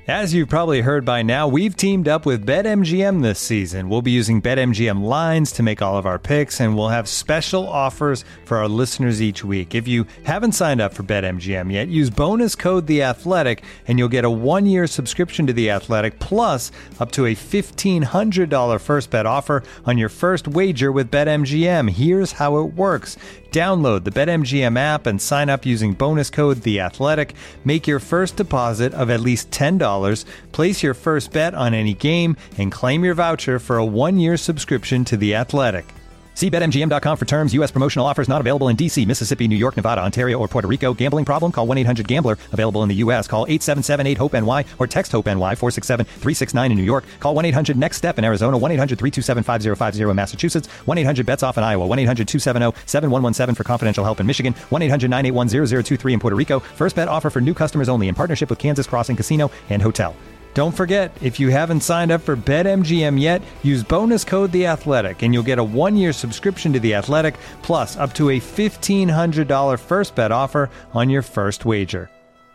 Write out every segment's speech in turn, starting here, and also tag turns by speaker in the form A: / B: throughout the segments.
A: As you've probably heard by now, we've teamed up with BetMGM this season. We'll be using BetMGM lines to make all of our picks, and we'll have special offers for our listeners each week. If you haven't signed up for BetMGM yet, use bonus code The Athletic, and you'll get a 1-year subscription to The Athletic, plus up to a $1,500 first bet offer on your first wager with BetMGM. Here's how it works. Download the BetMGM app and sign up using bonus code The Athletic. Make your first deposit of at least $10. Place your first bet on any game and claim your voucher for a 1-year subscription to The Athletic. See BetMGM.com for terms. U.S. promotional offers not available in D.C., Mississippi, New York, Nevada, Ontario, or Puerto Rico. Gambling problem? Call 1-800-GAMBLER. Available in the U.S. Call 877-8-HOPE-NY or text HOPE-NY 467-369 in New York. Call 1-800-NEXT-STEP in Arizona. 1-800-327-5050 in Massachusetts. 1-800-BETS-OFF in Iowa. 1-800-270-7117 for confidential help in Michigan. 1-800-981-0023 in Puerto Rico. First bet offer for new customers only in partnership with Kansas Crossing Casino and Hotel. Don't forget, if you haven't signed up for BetMGM yet, use bonus code The Athletic, and you'll get a 1-year subscription to The Athletic, plus up to a $1,500 first bet offer on your first wager.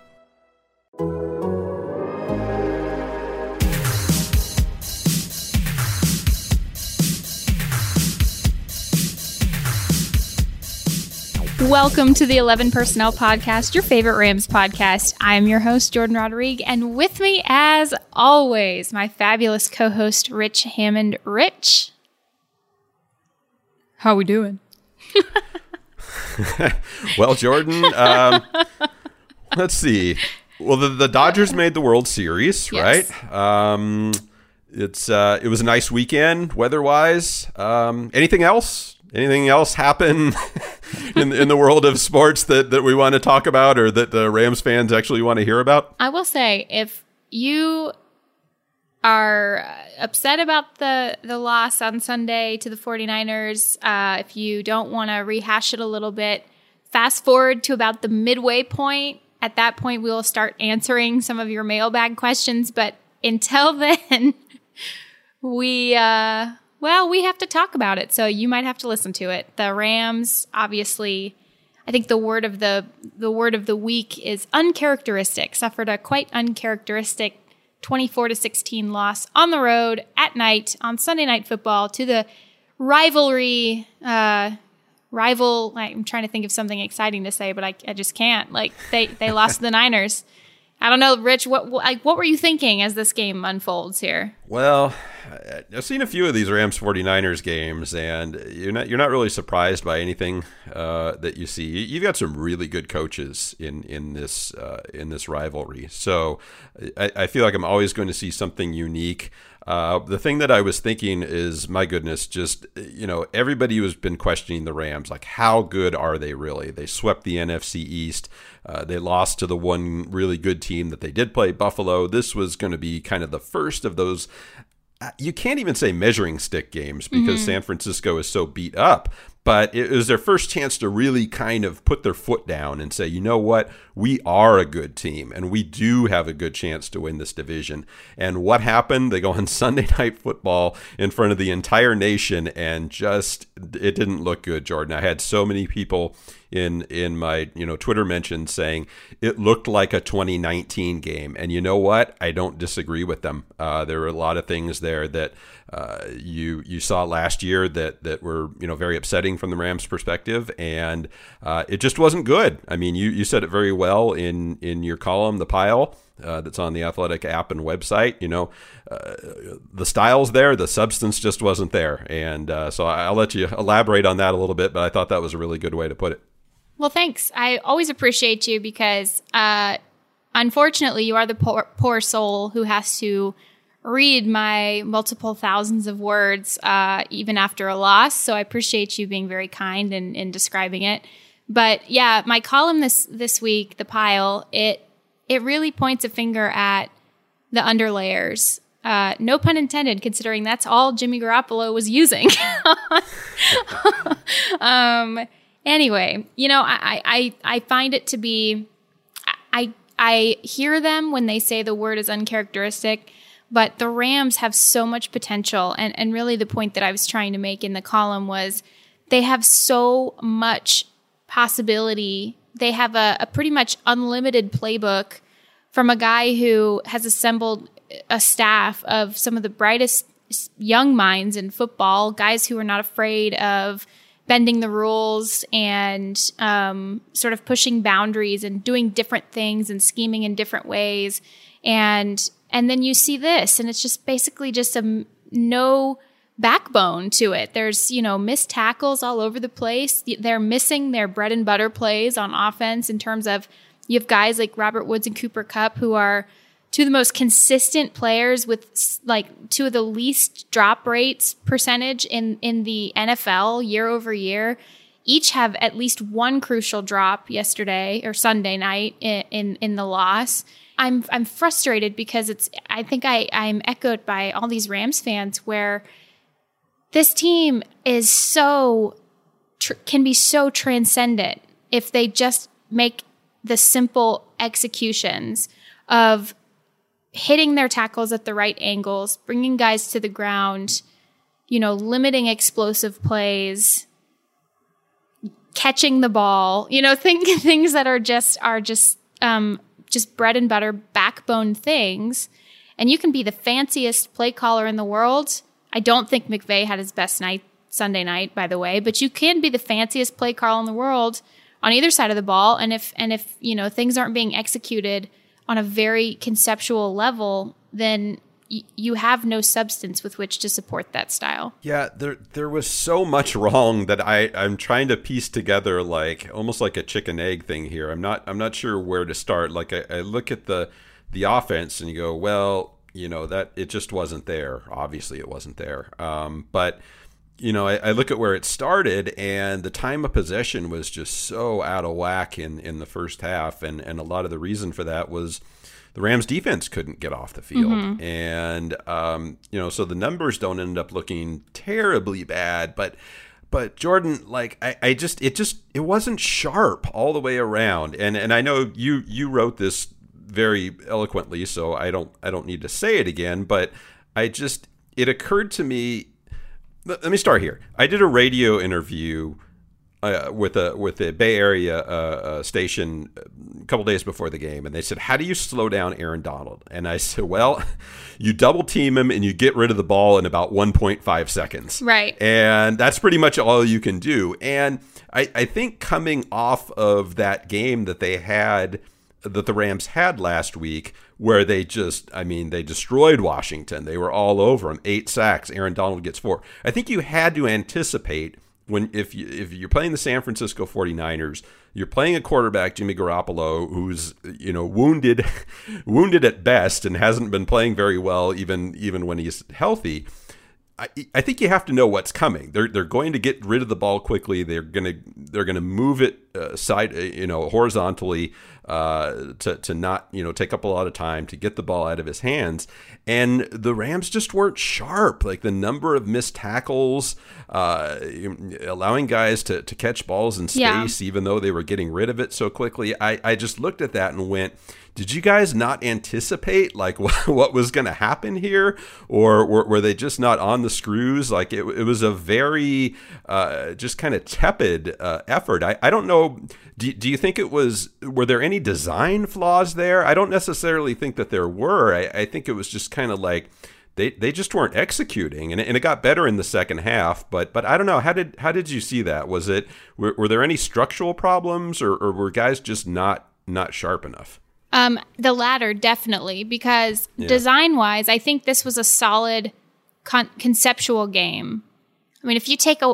B: Welcome to the 11 Personnel Podcast, your favorite Rams podcast. I am your host, Jordan Rodrigue, and with me, as always, my fabulous co-host, Rich Hammond. Rich, how we doing?
C: Well, Jordan, let's see. Well, the Dodgers made the World Series,
B: yes.
C: Right? It was a nice weekend weather-wise. Anything else? Anything else happen in the world of sports that we want to talk about, or that the Rams fans actually want to hear about?
B: I will say, if you are upset about the loss on Sunday to the 49ers, if you don't want to rehash it a little bit, fast forward to about the midway point. At that point, we will start answering some of your mailbag questions. But until then, we have to talk about it, so you might have to listen to it. The Rams, obviously, I think the word of the week is uncharacteristic. Suffered a quite uncharacteristic 24-16 loss on the road at night on Sunday Night Football to the rival. I'm trying to think of something exciting to say, but I just can't. Like they lost to the Niners. I don't know, Rich, what were you thinking as this game unfolds here?
C: Well, I've seen a few of these Rams 49ers games, and you're not really surprised by anything that you see. You've got some really good coaches in this rivalry, so I feel like I'm always going to see something unique. The thing that I was thinking is, my goodness, just, everybody who's been questioning the Rams, like, how good are they really? They swept the NFC East. They lost to the one really good team that they did play, Buffalo. This was going to be kind of the first of those, you can't even say measuring stick games, because San Francisco is so beat up. But it was their first chance to really kind of put their foot down and say, you know what, we are a good team and we do have a good chance to win this division. And what happened? They go on Sunday Night Football in front of the entire nation, and just, it didn't look good, Jordan. I had so many people in my Twitter mentions saying it looked like a 2019 game. And you know what? I don't disagree with them. There were a lot of things there that you saw last year that were very upsetting from the Rams' perspective, and it just wasn't good. I mean, you said it very well in your column, The Pile, that's on the Athletic app and website. The style's there, the substance just wasn't there, and so I'll let you elaborate on that a little bit. But I thought that was a really good way to put it.
B: Well, thanks. I always appreciate you, because unfortunately, you are the poor soul who has to read my multiple thousands of words even after a loss. So I appreciate you being very kind in describing it. But yeah, my column this week, The Pile, it really points a finger at the underlayers. No pun intended, considering that's all Jimmy Garoppolo was using. Anyway, I find it to be, I hear them when they say the word is uncharacteristic, but the Rams have so much potential. And really the point that I was trying to make in the column was they have so much possibility. They have a pretty much unlimited playbook from a guy who has assembled a staff of some of the brightest young minds in football, guys who are not afraid of bending the rules and sort of pushing boundaries and doing different things and scheming in different ways. And then you see this, and it's just basically just no backbone to it. There's, missed tackles all over the place. They're missing their bread and butter plays on offense in terms of you have guys like Robert Woods and Cooper Kupp who are two of the most consistent players with like two of the least drop rates percentage in the NFL year over year. Each have at least one crucial drop yesterday or Sunday night in the loss. I'm frustrated because I think I'm echoed by all these Rams fans where this team is can be so transcendent if they just make the simple executions of hitting their tackles at the right angles, bringing guys to the ground, limiting explosive plays, catching the ball, things that are just bread and butter backbone things. And you can be the fanciest play caller in the world. I don't think McVay had his best night Sunday night, by the way, but you can be the fanciest play caller in the world on either side of the ball. And if things aren't being executed on a very conceptual level, then you have no substance with which to support that style.
C: Yeah, there was so much wrong that I'm trying to piece together almost like a chicken egg thing here. I'm not sure where to start. Like I look at the offense and you go, well, that it just wasn't there. Obviously it wasn't there. But I look at where it started, and the time of possession was just so out of whack in the first half, and a lot of the reason for that was the Rams defense couldn't get off the field. Mm-hmm. And so the numbers don't end up looking terribly bad, but Jordan, it wasn't sharp all the way around. And I know you wrote this very eloquently, so I don't need to say it again, but it occurred to me. Let me start here. I did a radio interview with a Bay Area station a couple days before the game, and they said, "How do you slow down Aaron Donald?" And I said, "Well, you double team him and you get rid of the ball in about 1.5 seconds."
B: Right.
C: And that's pretty much all you can do. And I think coming off of that game that the Rams had last week, where they destroyed Washington. They were all over him. 8 sacks. Aaron Donald gets 4. I think you had to anticipate if you're playing the San Francisco 49ers, you're playing a quarterback, Jimmy Garoppolo, who's wounded at best and hasn't been playing very well even when he's healthy. I think you have to know what's coming. They're going to get rid of the ball quickly. They're gonna move it horizontally to not take up a lot of time to get the ball out of his hands. And the Rams just weren't sharp. Like the number of missed tackles, allowing guys to catch balls in space, even though they were getting rid of it so quickly. I just looked at that and went, did you guys not anticipate what was going to happen here, or were they just not on the screws? Like it was a very just kind of tepid effort. I don't know. Do you think were there any design flaws there? I don't necessarily think that there were. I think it was just kind of like they just weren't executing, and it got better in the second half. But I don't know. How did you see that? Were there any structural problems, or were guys just not sharp enough?
B: The latter, definitely, because design-wise, I think this was a solid conceptual game. I mean, if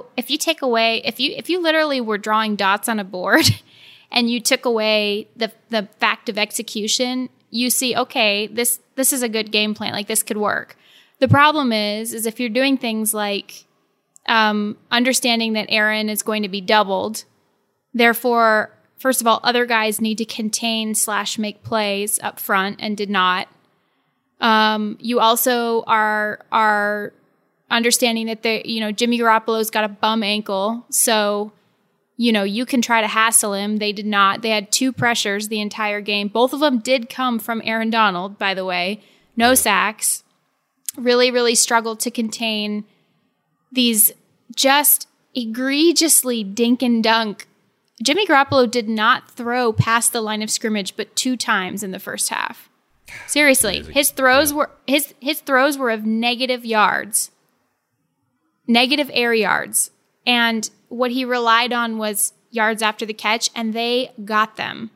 B: you literally were drawing dots on a board and you took away the fact of execution, you see, okay, this is a good game plan. Like this could work. The problem is if you're doing things like understanding that Aaron is going to be doubled, therefore, first of all, other guys need to contain / make plays up front and did not. You also are understanding that Jimmy Garoppolo's got a bum ankle, so you can try to hassle him. They did not. They had 2 pressures the entire game. Both of them did come from Aaron Donald, by the way. No sacks. Really, really struggled to contain these just egregiously dink and dunk. Jimmy Garoppolo did not throw past the line of scrimmage but 2 times in the first half. Seriously,
C: Crazy.
B: his throws were his throws were of negative yards, negative air yards, and what he relied on was yards after the catch, and they got them.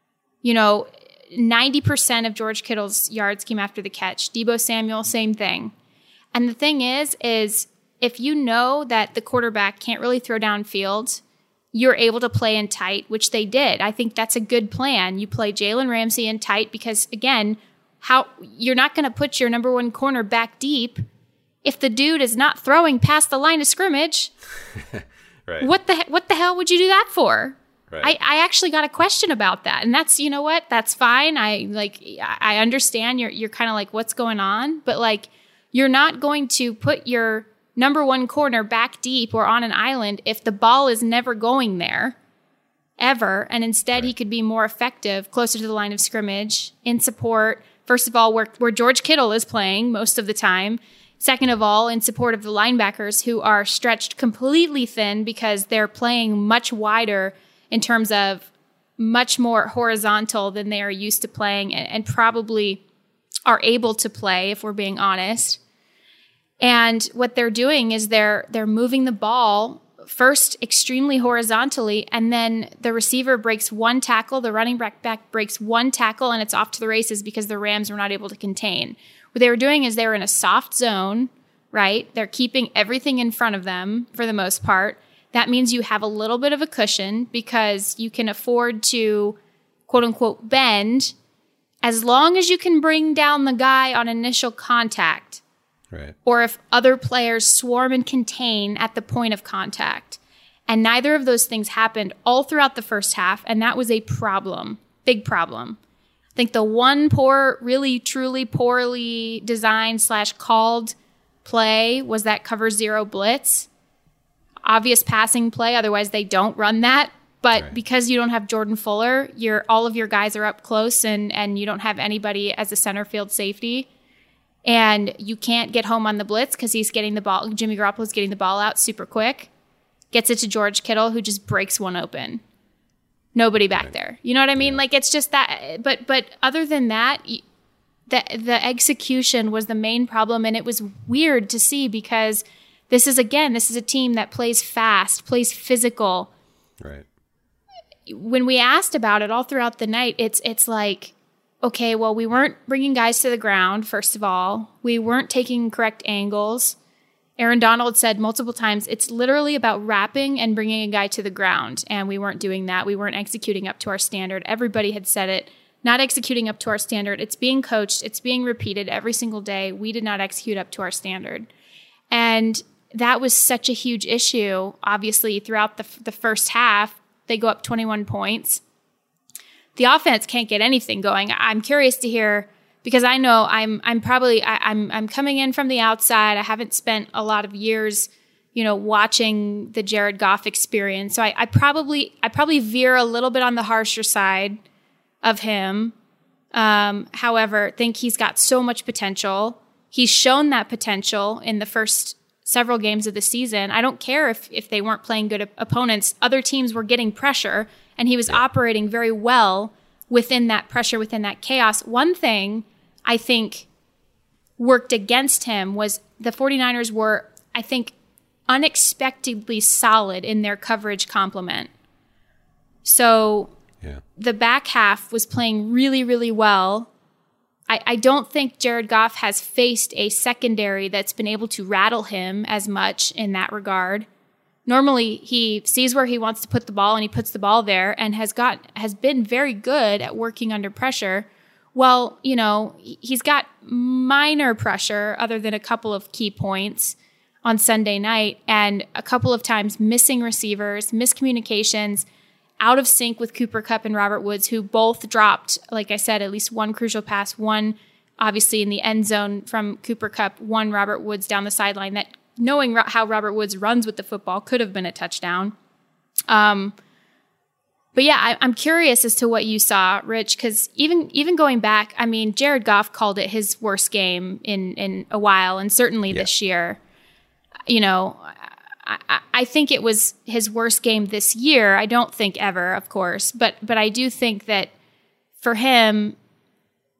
B: 90% of George Kittle's yards came after the catch. Deebo Samuel, same thing. And the thing is if you know that the quarterback can't really throw downfield, you're able to play in tight, which they did. I think that's a good plan. You play Jalen Ramsey in tight because, again, you're not going to put your number one corner back deep if the dude is not throwing past the line of scrimmage.
C: Right.
B: What the hell would you do that for?
C: Right.
B: I actually got a question about that, and that's, you know what, that's fine. I understand you're kind of like, what's going on, but like, you're not going to put your number one corner back deep or on an island if the ball is never going there ever, and instead he could be more effective closer to the line of scrimmage in support. First of all, where George Kittle is playing most of the time. Second of all, in support of the linebackers who are stretched completely thin because they're playing much wider in terms of much more horizontal than they are used to playing and probably are able to play, if we're being honest. And what they're doing is they're moving the ball first extremely horizontally, and then the receiver breaks one tackle, the running back breaks one tackle, and it's off to the races because the Rams were not able to contain. What they were doing is they were in a soft zone, right? They're keeping everything in front of them for the most part. That means you have a little bit of a cushion because you can afford to, quote unquote, bend as long as you can bring down the guy on initial contact.
C: Right.
B: Or if other players swarm and contain at the point of contact. And neither of those things happened all throughout the first half, and that was a problem, big problem. I think the one really, truly poorly designed / called play was that cover zero blitz. Obvious passing play, otherwise they don't run that. But because you don't have Jordan Fuller, all of your guys are up close and you don't have anybody as a center field safety. And you can't get home on the blitz because he's getting the ball. Jimmy Garoppolo's getting the ball out super quick. Gets it to George Kittle, who just breaks one open. Nobody back there. You know what I mean? Like, it's just that. But other than that, the execution was the main problem. And it was weird to see because this is a team that plays fast, plays physical.
C: Right.
B: When we asked about it all throughout the night, it's like, okay, well, we weren't bringing guys to the ground, first of all. We weren't taking correct angles. Aaron Donald said multiple times, it's literally about wrapping and bringing a guy to the ground, and we weren't doing that. We weren't executing up to our standard. Everybody had said it, not executing up to our standard. It's being coached. It's being repeated every single day. We did not execute up to our standard. And that was such a huge issue, obviously, throughout the first half. They go up 21 points. The offense can't get anything going. I'm curious to hear, because I know I'm coming in from the outside. I haven't spent a lot of years, watching the Jared Goff experience. So I probably veer a little bit on the harsher side of him. However, think he's got so much potential. He's shown that potential in the first several games of the season. I don't care if they weren't playing good opponents. Other teams were getting pressure, and he was operating very well within that pressure, within that chaos. One thing I think worked against him was the 49ers were, I think, unexpectedly solid in their coverage complement. So the back half was playing really, really well. I don't think Jared Goff has faced a secondary that's been able to rattle him as much in that regard. Normally, he sees where he wants to put the ball and he puts the ball there and has been very good at working under pressure. Well, he's got minor pressure other than a couple of key points on Sunday night and a couple of times missing receivers, miscommunications, out of sync with Cooper Kupp and Robert Woods, who both dropped, like I said, at least one crucial pass, one obviously in the end zone from Cooper Kupp, one Robert Woods down the sideline that, knowing how Robert Woods runs with the football, could have been a touchdown. But yeah, I'm curious as to what you saw, Rich, because even going back, I mean, Jared Goff called it his worst game in a while, and certainly this year. I think it was his worst game this year. I don't think ever, of course, but I do think that for him,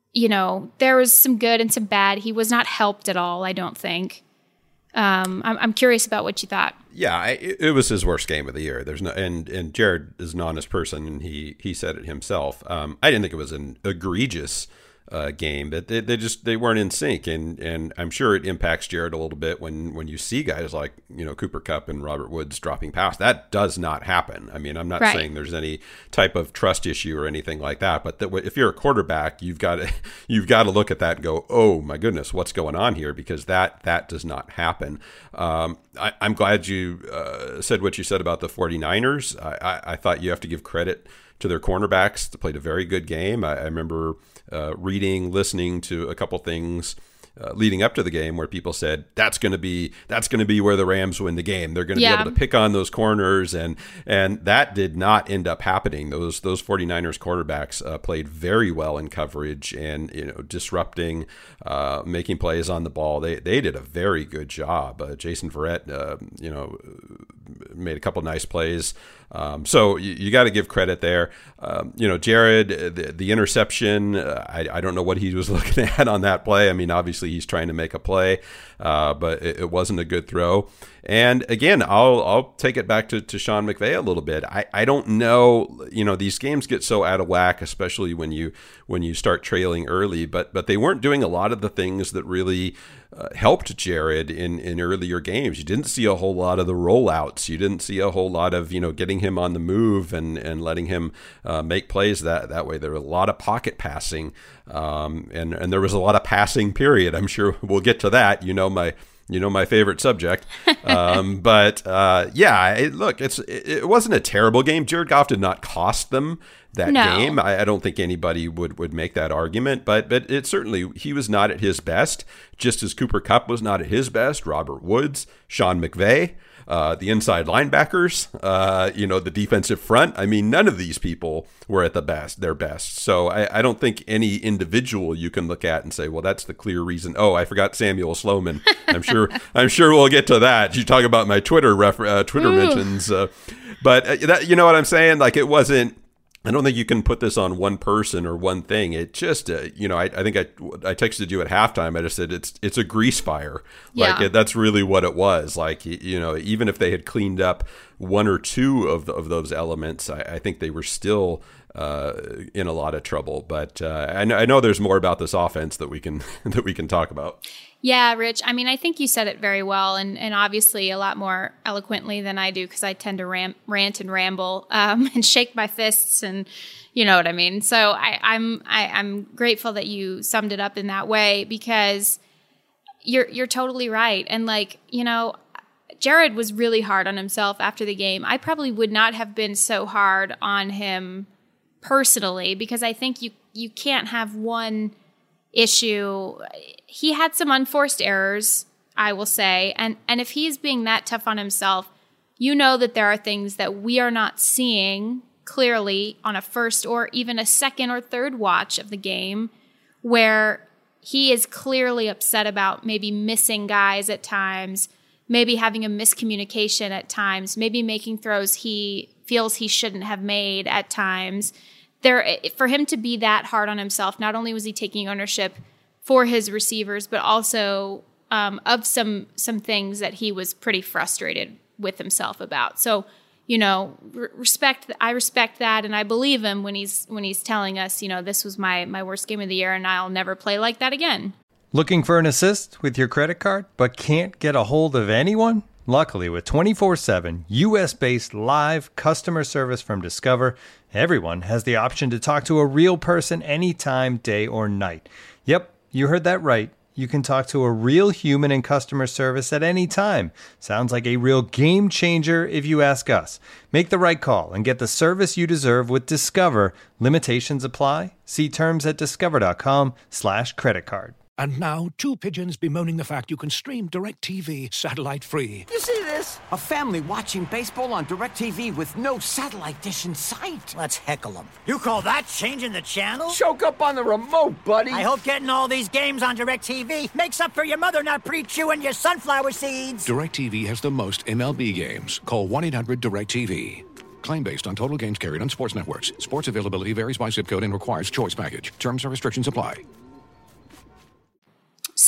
B: there was some good and some bad. He was not helped at all, I don't think. I'm curious about what you thought.
C: Yeah, it was his worst game of the year. There's no, and Jared is an honest person, and he said it himself. I didn't think it was an egregious game, but they weren't in sync, and I'm sure it impacts Jared a little bit when you see guys like Cooper Kupp and Robert Woods dropping pass. That does not happen. I mean, I'm not saying there's any type of trust issue or anything like that, but if you're a quarterback, you've got to look at that and go, oh my goodness, what's going on here? Because that does not happen. I'm glad you said what you said about the 49ers. I thought you have to give credit to their cornerbacks. They played a very good game. I remember listening to a couple things leading up to the game where people said that's going to be where the Rams win the game. They're going to be able to pick on those corners, and that did not end up happening. Those 49ers cornerbacks played very well in coverage and disrupting, making plays on the ball. They did a very good job. Jason Verrett made a couple nice plays. So you got to give credit there. Jared, the interception, I don't know what he was looking at on that play. I mean, obviously he's trying to make a play, but it wasn't a good throw. And again, I'll take it back to Sean McVay a little bit. I don't know, these games get so out of whack, especially when you start trailing early, but they weren't doing a lot of the things that really helped Jared in earlier games. You didn't see a whole lot of the rollouts. You didn't see a whole lot of, getting him on the move and letting him make plays that way. There was a lot of pocket passing, and there was a lot of passing, period. I'm sure we'll get to that. My favorite subject. It wasn't a terrible game. Jared Goff did not cost them that game. I don't think anybody would make that argument, but it certainly, he was not at his best, just as Cooper Kupp was not at his best, Robert Woods, Sean McVay, the inside linebackers, the defensive front. I mean, none of these people were at their best. So I don't think any individual you can look at and say, well, that's the clear reason. Oh, I forgot Samuel Sloman. I'm sure we'll get to that. You talk about my Twitter mentions, but that, you know what I'm saying? Like, it wasn't. I don't think you can put this on one person or one thing. It just, I think I texted you at halftime. I just said it's a grease fire. Like, that's really what it was. Like, even if they had cleaned up one or two of those elements, I think they were still in a lot of trouble. But I know there's more about this offense that we can talk about.
B: Yeah, Rich. I mean, I think you said it very well, and obviously a lot more eloquently than I do, because I tend to rant and ramble and shake my fists, and you know what I mean. So I'm grateful that you summed it up in that way, because you're totally right. And Jared was really hard on himself after the game. I probably would not have been so hard on him personally, because I think you can't have one issue. He had some unforced errors, I will say. And if he's being that tough on himself, that there are things that we are not seeing clearly on a first or even a second or third watch of the game, where he is clearly upset about maybe missing guys at times, maybe having a miscommunication at times, maybe making throws he feels he shouldn't have made at times. For him to be that hard on himself, not only was he taking ownership for his receivers, but also of some things that he was pretty frustrated with himself about. So, I respect that, and I believe him when he's telling us, this was my worst game of the year, and I'll never play like that again.
A: Looking for an assist with your credit card, but can't get a hold of anyone? Luckily, with 24/7 U.S.-based live customer service from Discover, everyone has the option to talk to a real person anytime, day or night. Yep, you heard that right. You can talk to a real human in customer service at any time. Sounds like a real game changer if you ask us. Make the right call and get the service you deserve with Discover. Limitations apply. See terms at discover.com/creditcard.
D: And now, two pigeons bemoaning the fact you can stream DirecTV satellite-free.
E: You see this? A family watching baseball on DirecTV with no satellite dish in sight.
F: Let's heckle them. You call that changing the channel?
E: Choke up on the remote, buddy.
F: I hope getting all these games on DirecTV makes up for your mother not pre-chewing your sunflower seeds.
D: DirecTV has the most MLB games. Call 1-800-DirecTV. Claim based on total games carried on sports networks. Sports availability varies by zip code and requires choice package. Terms and restrictions apply.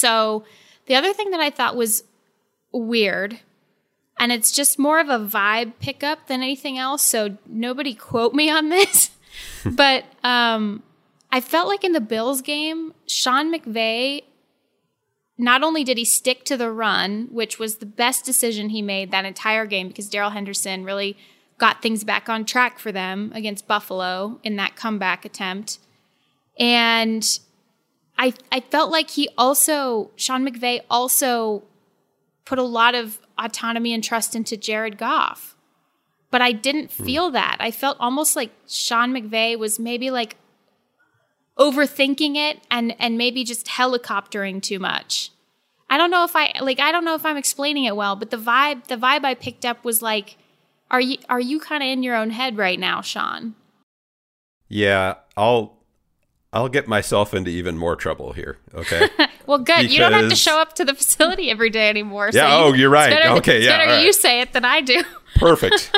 B: So the other thing that I thought was weird, and it's just more of a vibe pickup than anything else, so nobody quote me on this, but I felt like in the Bills game, Sean McVay, not only did he stick to the run, which was the best decision he made that entire game because Darrell Henderson really got things back on track for them against Buffalo in that comeback attempt. And I felt like Sean McVay also put a lot of autonomy and trust into Jared Goff. But I didn't feel that. I felt almost like Sean McVay was maybe like overthinking it and maybe just helicoptering too much. I don't know if I'm explaining it well, but the vibe I picked up was like, are you kind of in your own head right now, Sean?
C: Yeah, I'll get myself into even more trouble here. Okay.
B: Well, good. Because you don't have to show up to the facility every day anymore.
C: Yeah.
B: So
C: you're right.
B: It's better
C: right.
B: You say it than I do.
C: Perfect.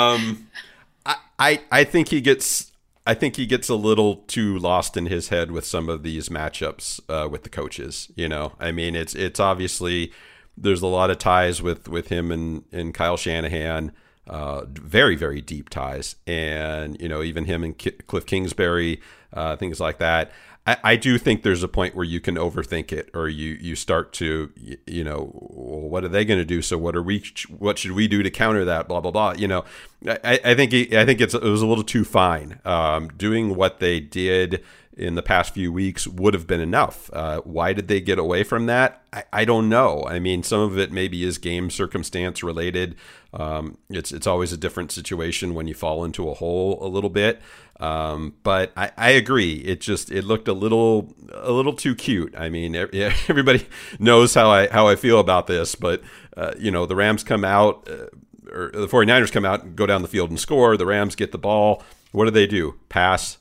C: I think he gets a little too lost in his head with some of these matchups with the coaches. You know, I mean, it's obviously there's a lot of ties with him and Kyle Shanahan. Very, very deep ties. And, you know, even him and Cliff Kingsbury, things like that. I do think there's a point where you can overthink it, or you start to, you know, well, what are they going to do? So what should we do to counter that? Blah, blah, blah. You know, I think it was a little too fine. Doing what they did in the past few weeks would have been enough. Why did they get away from that? I don't know. I mean, some of it maybe is game circumstance related. It's always a different situation when you fall into a hole a little bit. But I agree. It looked a little too cute. I mean, everybody knows how I feel about this, but you know, the Rams come out, or the 49ers come out and go down the field and score. The Rams get the ball. What do? Pass,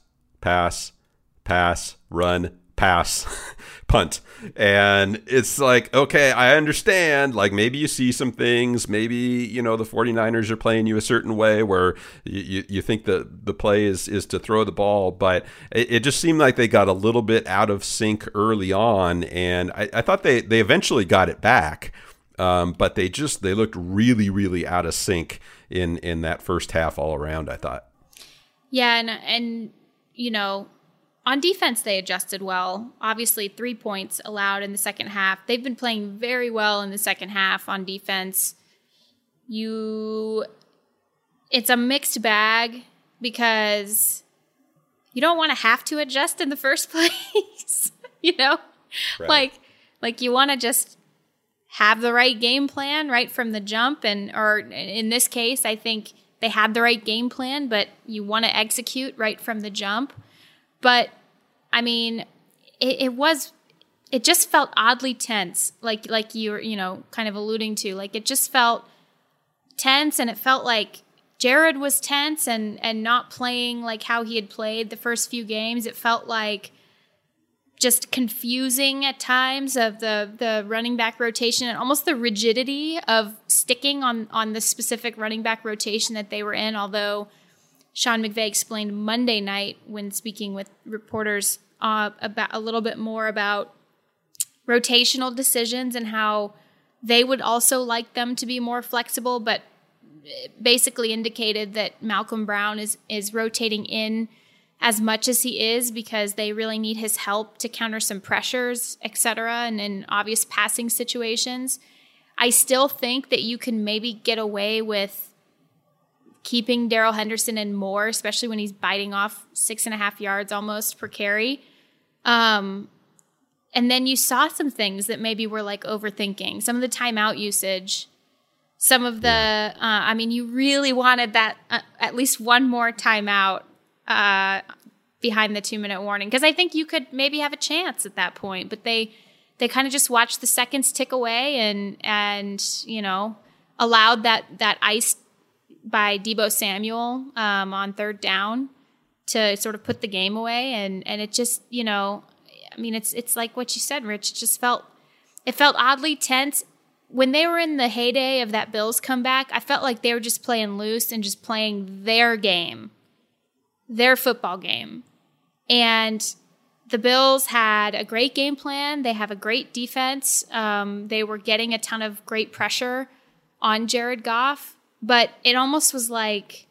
C: run, pass, punt. And it's like, okay, I understand. Like, maybe you see some things. Maybe, you know, the 49ers are playing you a certain way where you think the play is to throw the ball. But it just seemed like they got a little bit out of sync early on. And I thought they eventually got it back. But they looked really, really out of sync in that first half all around, I thought.
B: Yeah, and you know, on defense, they adjusted well. Obviously, 3 points allowed in the second half. They've been playing very well in the second half on defense. It's a mixed bag because you don't want to have to adjust in the first place. You know,
C: right.
B: like you want to just have the right game plan right from the jump, or in this case, I think they had the right game plan, but you want to execute right from the jump. But I mean, it just felt oddly tense, like you were, you know, kind of alluding to. Like, it just felt tense, and it felt like Jared was tense and not playing like how he had played the first few games. It felt like just confusing at times of the running back rotation, and almost the rigidity of sticking on the specific running back rotation that they were in, although Sean McVay explained Monday night when speaking with reporters about a little bit more about rotational decisions and how they would also like them to be more flexible, but basically indicated that Malcolm Brown is rotating in as much as he is because they really need his help to counter some pressures, etc., and in obvious passing situations. I still think that you can maybe get away with keeping Darrell Henderson in more, especially when he's biting off 6.5 yards almost per carry. And then you saw some things that maybe were like overthinking. Some of the timeout usage, some of the, I mean, you really wanted that at least one more timeout behind the 2-minute warning, because I think you could maybe have a chance at that point, but they kind of just watched the seconds tick away and you know, allowed that ice by Deebo Samuel on third down to sort of put the game away, and it just, you know, I mean, it's like what you said, Rich. It felt oddly tense. When they were in the heyday of that Bills comeback, I felt like they were just playing loose and just playing their game, their football game. And the Bills had a great game plan. They have a great defense. They were getting a ton of great pressure on Jared Goff, but it almost was like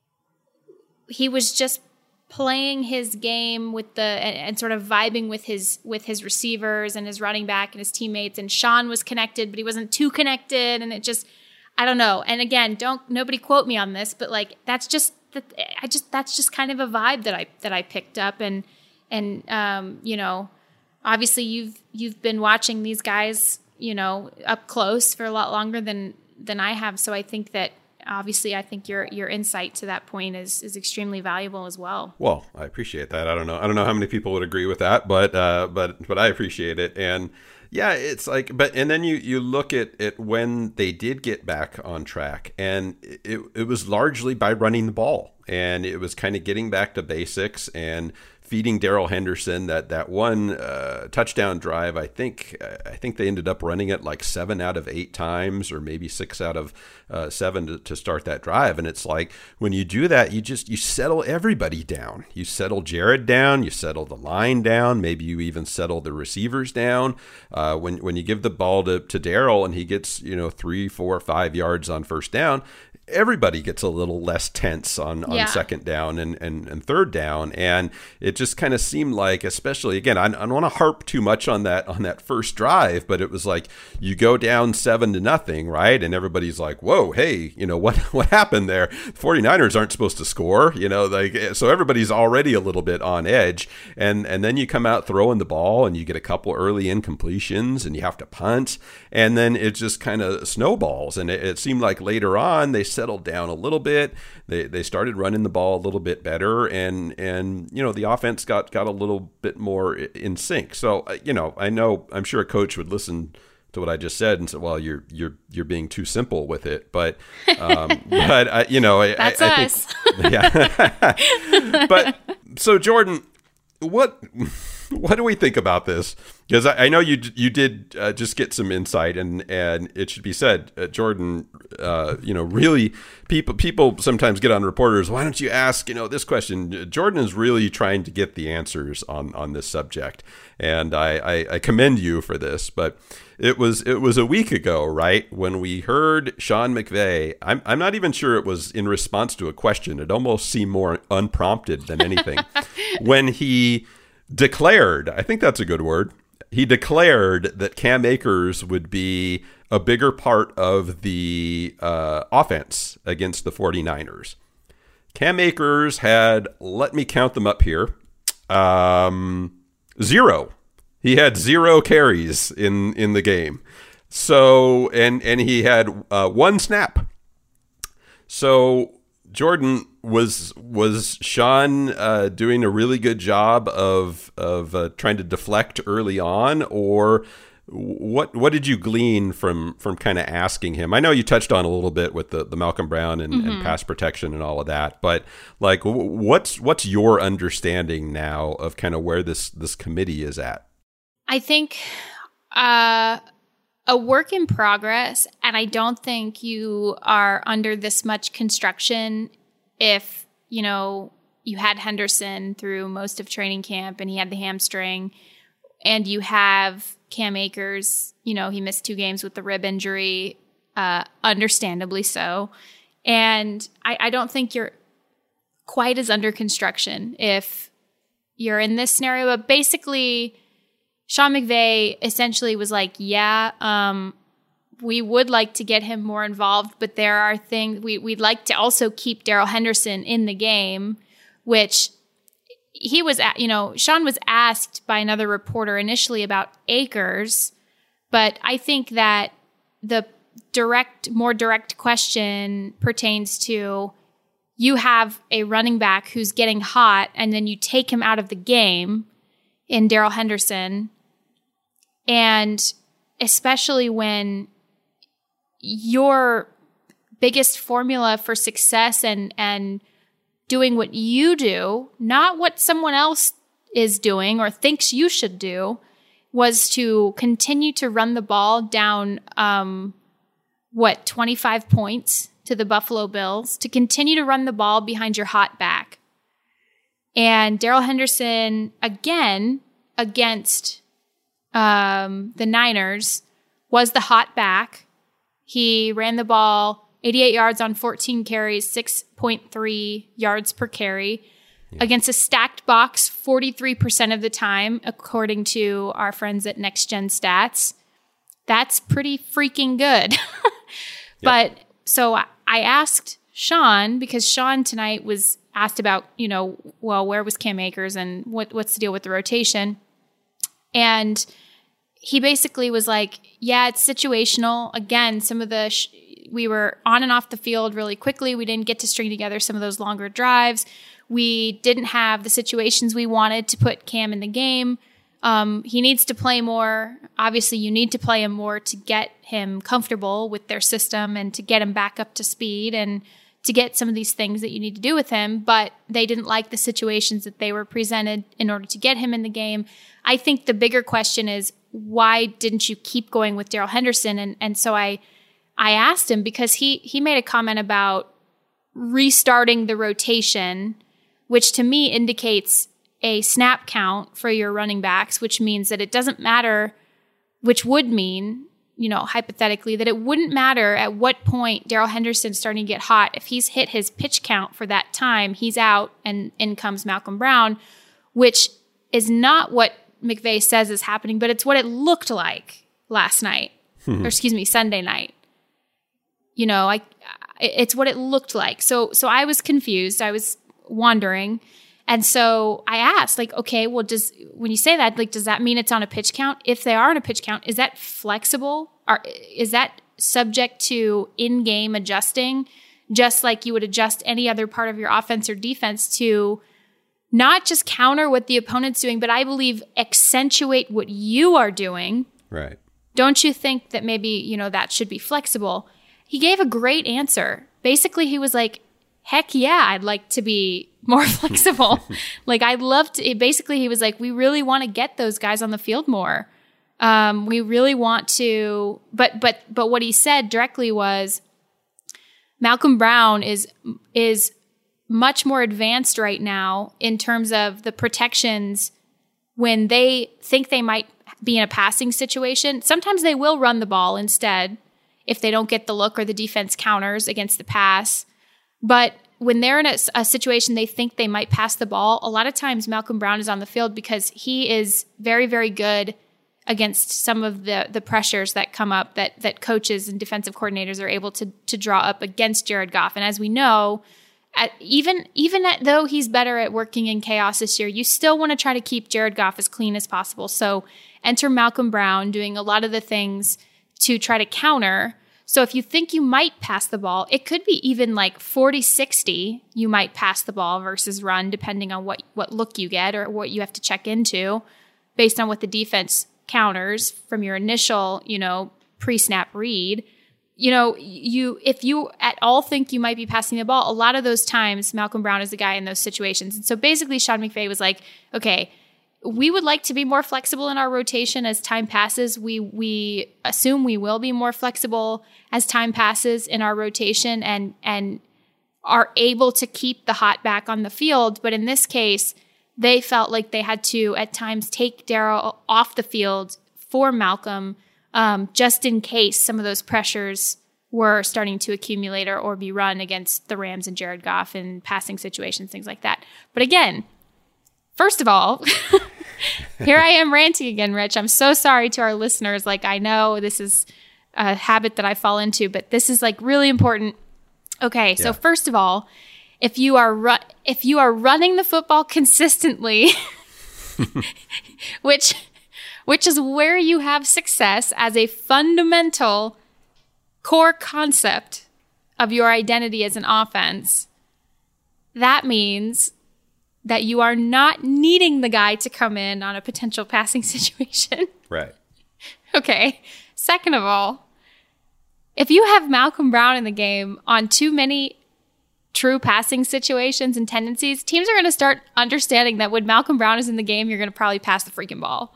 B: he was just playing his game with and sort of vibing with his receivers and his running back and his teammates. And Sean was connected, but he wasn't too connected. And it just, I don't know. And again, nobody quote me on this, but like that's just kind of a vibe that I picked up. And you know, obviously you've been watching these guys, you know, up close for a lot longer than I have. So I think that obviously I think your insight to that point is extremely valuable as well.
C: Well, I appreciate that. I don't know how many people would agree with that, but I appreciate it. And yeah, it's like, and then you look at it when they did get back on track, and it was largely by running the ball, and it was kind of getting back to basics and feeding Darrell Henderson that one touchdown drive. I think they ended up running it like 7 out of 8 times, or maybe 6 out of 7 to start that drive. And it's like when you do that, you settle everybody down. You settle Jared down. You settle the line down. Maybe you even settle the receivers down. When you give the ball to Darrell and he gets 3, 4, 5 yards on first down, everybody gets a little less tense on second down and third down. And it just kind of seemed like, especially again, I don't want to harp too much on that first drive, but it was like you go down 7-0, right? And everybody's like, whoa, hey, what happened there? 49ers aren't supposed to score, so everybody's already a little bit on edge. And then you come out throwing the ball and you get a couple early incompletions and you have to punt. And then it just kind of snowballs. And it seemed like later on they settled down a little bit. They started running the ball a little bit better, and the offense got a little bit more in sync. So I'm sure a coach would listen to what I just said and say, well, you're being too simple with it, but
B: that's us.
C: Think, yeah. But so Jordan, what do we think about this? Because I know you did just get some insight, and it should be said, Jordan, really people sometimes get on reporters, why don't you ask, this question? Jordan is really trying to get the answers on this subject, and I commend you for this. But it was a week ago, right, when we heard Sean McVay. I'm not even sure it was in response to a question. It almost seemed more unprompted than anything. When he declared, I think that's a good word, he declared that Cam Akers would be a bigger part of the offense against the 49ers. Cam Akers had, let me count them up here, 0. He had 0 carries in the game. So, and he had 1 snap. So, Jordan, was Sean doing a really good job of trying to deflect early on, or what did you glean from kind of asking him? I know you touched on a little bit with the Malcolm Brown and pass protection and all of that, but like what's your understanding now of kind of where this committee is at?
B: I think a work in progress, and I don't think you are under this much construction if, you had Henderson through most of training camp and he had the hamstring, and you have Cam Akers, he missed 2 games with the rib injury, understandably so. And I don't think you're quite as under construction if you're in this scenario. But basically, Sean McVay essentially was like, we would like to get him more involved, but there are things we'd like to also keep Darrell Henderson in the game, which he was, Sean was asked by another reporter initially about Akers, but I think that the more direct question pertains to, you have a running back who's getting hot and then you take him out of the game in Darrell Henderson. And especially when your biggest formula for success and doing what you do, not what someone else is doing or thinks you should do, was to continue to run the ball down, 25 points to the Buffalo Bills, to continue to run the ball behind your hot back. And Darrell Henderson, again, against the Niners, was the hot back. He ran the ball 88 yards on 14 carries, 6.3 yards per carry. Against a stacked box 43% of the time, according to our friends at Next Gen Stats. That's pretty freaking good. But so I asked Sean, because Sean tonight was asked about, where was Cam Akers and what's the deal with the rotation? And he basically was like, yeah, it's situational. Again, some of the we were on and off the field really quickly. We didn't get to string together some of those longer drives. We didn't have the situations we wanted to put Cam in the game. He needs to play more. Obviously, you need to play him more to get him comfortable with their system and to get him back up to speed and to get some of these things that you need to do with him. But they didn't like the situations that they were presented in order to get him in the game. I think the bigger question is, why didn't you keep going with Darrell Henderson? And so I asked him, because he made a comment about restarting the rotation, which to me indicates a snap count for your running backs, which means that it doesn't matter, which would mean, hypothetically, that it wouldn't matter at what point Darrell Henderson's starting to get hot. If he's hit his pitch count for that time, he's out and in comes Malcolm Brown, which is not what McVay says is happening, but it's what it looked like last night, Sunday night. It's what it looked like. So I was confused. I was wandering. And so I asked, okay, well, when you say that, does that mean it's on a pitch count? If they are on a pitch count, is that flexible? Or is that subject to in-game adjusting, just like you would adjust any other part of your offense or defense to not just counter what the opponent's doing, but I believe accentuate what you are doing?
C: Right.
B: Don't you think that maybe, that should be flexible? He gave a great answer. Basically, he was like, heck yeah, I'd like to be more flexible. I'd love to. Basically, he was like, we really want to get those guys on the field more. We really want to. But what he said directly was, Malcolm Brown is much more advanced right now in terms of the protections when they think they might be in a passing situation. Sometimes they will run the ball instead if they don't get the look or the defense counters against the pass. But when they're in a situation they think they might pass the ball, a lot of times Malcolm Brown is on the field because he is very, very good against some of the pressures that come up that coaches and defensive coordinators are able to draw up against Jared Goff. And as we know, even though he's better at working in chaos this year, you still want to try to keep Jared Goff as clean as possible. So enter Malcolm Brown doing a lot of the things to try to counter. So if you think you might pass the ball, it could be even 40-60 you might pass the ball versus run, depending on what look you get or what you have to check into based on what the defense counters from your initial, pre-snap read. If you at all think you might be passing the ball, a lot of those times Malcolm Brown is the guy in those situations. And so basically Sean McVay was like, okay, we would like to be more flexible in our rotation as time passes. We assume we will be more flexible as time passes in our rotation and are able to keep the hot back on the field. But in this case, they felt like they had to at times take Darrell off the field for Malcolm, just in case some of those pressures were starting to accumulate or be run against the Rams and Jared Goff in passing situations, things like that. But again, first of all, here I am ranting again, Rich. I'm so sorry to our listeners. I know this is a habit that I fall into, but this is really important. Okay, so first of all, if you are running the football consistently, which is where you have success as a fundamental core concept of your identity as an offense, that means that you are not needing the guy to come in on a potential passing situation.
C: Right.
B: Okay. Second of all, if you have Malcolm Brown in the game on too many true passing situations and tendencies, teams are going to start understanding that when Malcolm Brown is in the game, you're going to probably pass the freaking ball.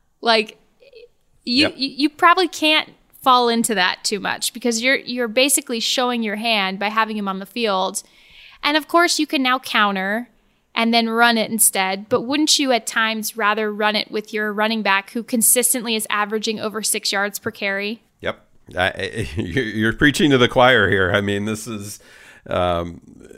B: You probably can't fall into that too much because you're basically showing your hand by having him on the field. And of course, you can now counter and then run it instead. But wouldn't you at times rather run it with your running back who consistently is averaging over 6 yards per carry?
C: Yep. You're preaching to the choir here. I mean, this is, I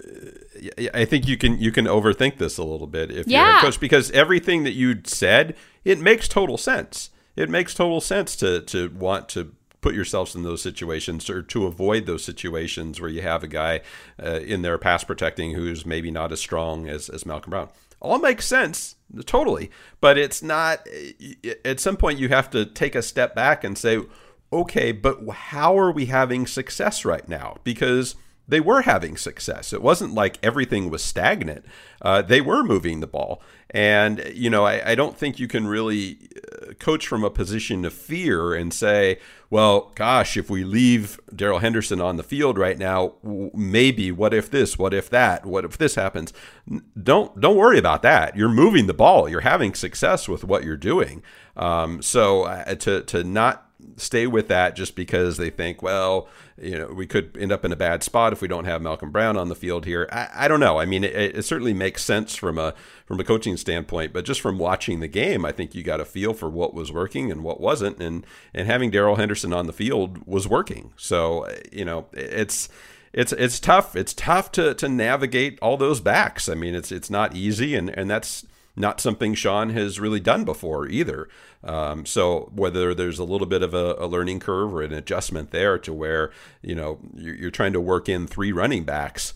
C: think you can overthink this a little bit if you're a coach, because everything that you said, it makes total sense. It makes total sense to want to put yourselves in those situations, or to avoid those situations where you have a guy in there pass protecting who's maybe not as strong as Malcolm Brown. All makes sense, totally. But it's not, at some point you have to take a step back and say, okay, but how are we having success right now? Because they were having success. It wasn't like everything was stagnant. They were moving the ball. And, I don't think you can really coach from a position of fear and say, well, gosh, if we leave Darrell Henderson on the field right now, maybe what if this, what if that, what if this happens? Don't worry about that. You're moving the ball. You're having success with what you're doing. So to not stay with that just because they think, well, we could end up in a bad spot if we don't have Malcolm Brown on the field here. I don't know. I mean, it certainly makes sense from a coaching standpoint, but just from watching the game, I think you got a feel for what was working and what wasn't, and having Darrell Henderson on the field was working. So, it's tough. It's tough to navigate all those backs. I mean, it's not easy, and that's not something Sean has really done before either. So whether there's a little bit of a learning curve or an adjustment there to where, you're trying to work in 3 running backs,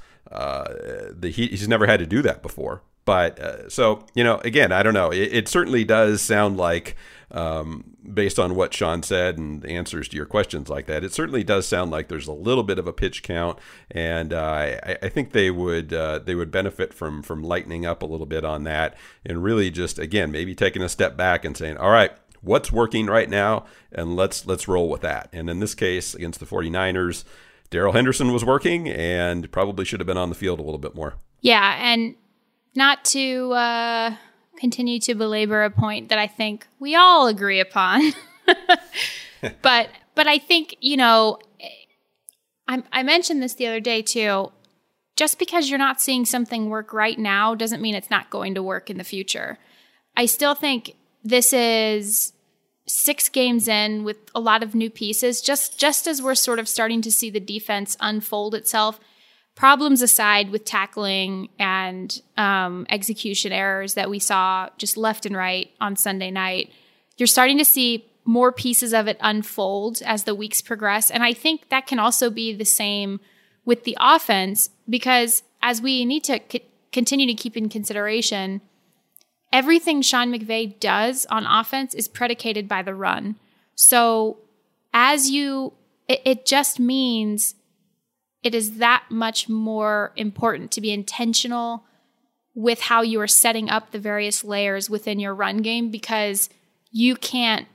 C: he's never had to do that before. But so, again, I don't know. It certainly does sound like, based on what Sean said and the answers to your questions like that, it certainly does sound like there's a little bit of a pitch count, and I think they would benefit from lightening up a little bit on that, and really just, again, maybe taking a step back and saying, all right, what's working right now, and let's roll with that. And in this case, against the 49ers, Darrell Henderson was working and probably should have been on the field a little bit more.
B: Yeah, and not to continue to belabor a point that I think we all agree upon. but I think, I mentioned this the other day too. Just because you're not seeing something work right now doesn't mean it's not going to work in the future. I still think this is 6 games in with a lot of new pieces, just as we're sort of starting to see the defense unfold itself. Problems aside with tackling and execution errors that we saw just left and right on Sunday night, you're starting to see more pieces of it unfold as the weeks progress. And I think that can also be the same with the offense, because as we need to continue to keep in consideration, everything Sean McVay does on offense is predicated by the run. So it just means it is that much more important to be intentional with how you are setting up the various layers within your run game, because you can't,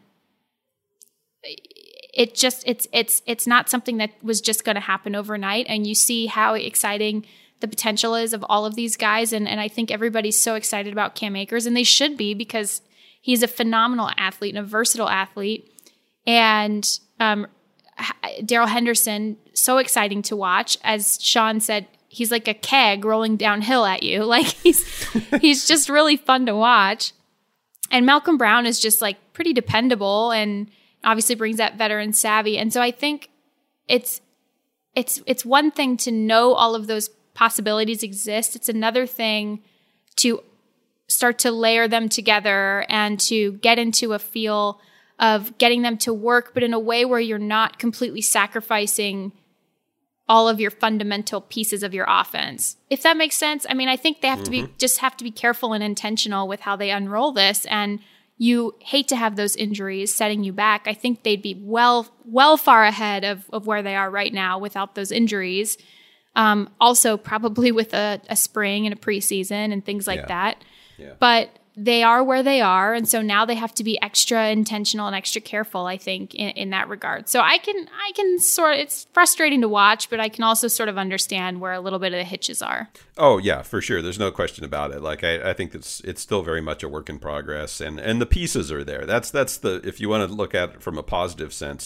B: it's not something that was just going to happen overnight. And you see how exciting the potential is of all of these guys. And I think everybody's so excited about Cam Akers, and they should be, because he's a phenomenal athlete and a versatile athlete. And Darrell Henderson, so exciting to watch. As Sean said, he's like a keg rolling downhill at you. Like he's just really fun to watch. And Malcolm Brown is just like pretty dependable and obviously brings that veteran savvy. And so I think it's one thing to know all of those possibilities exist. It's another thing to start to layer them together and to get into a feel of getting them to work, but in a way where you're not completely sacrificing all of your fundamental pieces of your offense. If that makes sense. I mean, I think they have to be careful and intentional with how they unroll this. And you hate to have those injuries setting you back. I think they'd be well far ahead of where they are right now without those injuries. Also probably with a spring and a preseason and things like that. Yeah. But they are where they are, and so now they have to be extra intentional and extra careful, I think, in that regard. So I can sort of, it's frustrating to watch, but I can also sort of understand where a little bit of the hitches are.
C: Oh yeah, for sure. There's no question about it. Like I think it's still very much a work in progress, and the pieces are there. That's the, if you want to look at it from a positive sense,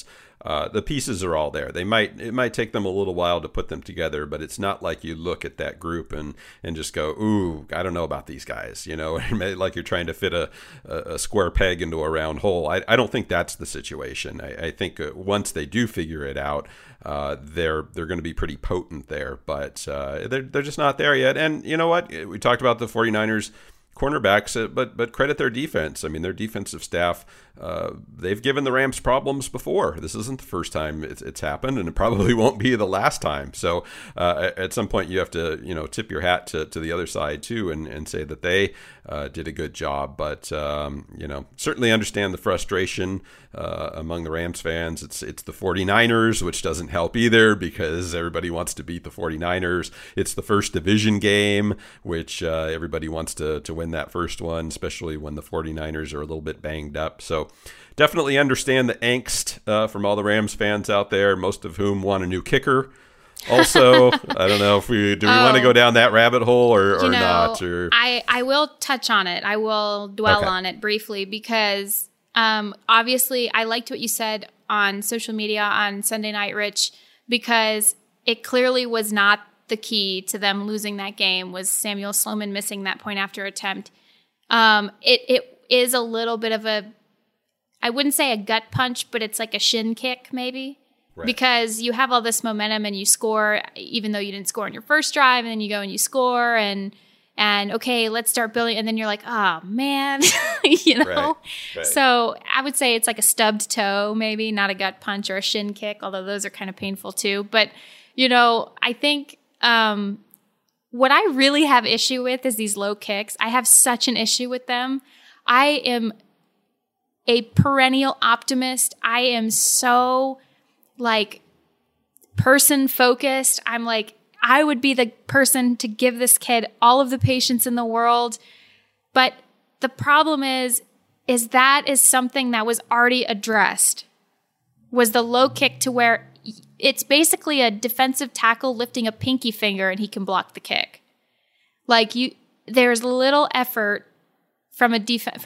C: the pieces are all there. It might take them a little while to put them together, but it's not like you look at that group and just go, ooh, I don't know about these guys, like you're trying to fit a square peg into a round hole. I don't think that's the situation. I think once they do figure it out, they're going to be pretty potent there, but they're just not there yet. And you know what? We talked about the 49ers cornerbacks, but credit their defense. I mean, their defensive staff, they've given the Rams problems before. This isn't the first time it's happened, and it probably won't be the last time. So at some point you have to, tip your hat to the other side too, and say that they did a good job. But, certainly understand the frustration among the Rams fans. It's the 49ers, which doesn't help either because everybody wants to beat the 49ers. It's the first division game, which everybody wants to win that first one, especially when the 49ers are a little bit banged up. So definitely understand the angst from all the Rams fans out there, most of whom want a new kicker. Also, I don't know if we want to go down that rabbit hole or not. Or
B: I will touch on it. I will dwell on it briefly because obviously I liked what you said on social media on Sunday Night, Rich, because it clearly was not the key to them losing that game was Samuel Sloman missing that point after attempt. It is a little bit of I wouldn't say a gut punch, but it's like a shin kick maybe. Right. Because you have all this momentum and you score, even though you didn't score on your first drive, and then you go and you score and okay, let's start building. And then you're like, oh man, Right. So I would say it's like a stubbed toe, maybe not a gut punch or a shin kick, although those are kind of painful too. But, I think what I really have issue with is these low kicks. I have such an issue with them. I am a perennial optimist. I am so person focused. I'm like, I would be the person to give this kid all of the patience in the world. But the problem is that is something that was already addressed, was the low kick to where it's basically a defensive tackle lifting a pinky finger and he can block the kick. There's little effort from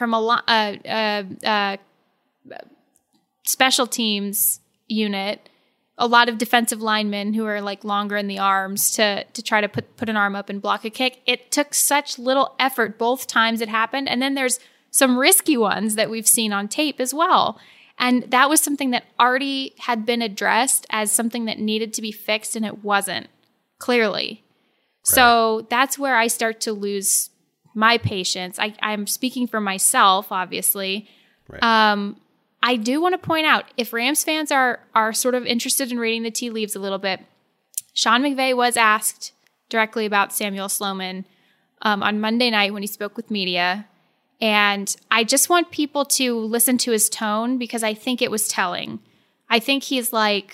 B: a special teams unit, a lot of defensive linemen who are longer in the arms to try to put an arm up and block a kick. It took such little effort both times it happened. And then there's some risky ones that we've seen on tape as well. And that was something that already had been addressed as something that needed to be fixed, and it wasn't, clearly. Right. So that's where I start to lose my patience. I'm speaking for myself, obviously. Right. I do want to point out, if Rams fans are sort of interested in reading the tea leaves a little bit, Sean McVay was asked directly about Samuel Sloman on Monday night when he spoke with media. And I just want people to listen to his tone because I think it was telling. I think he's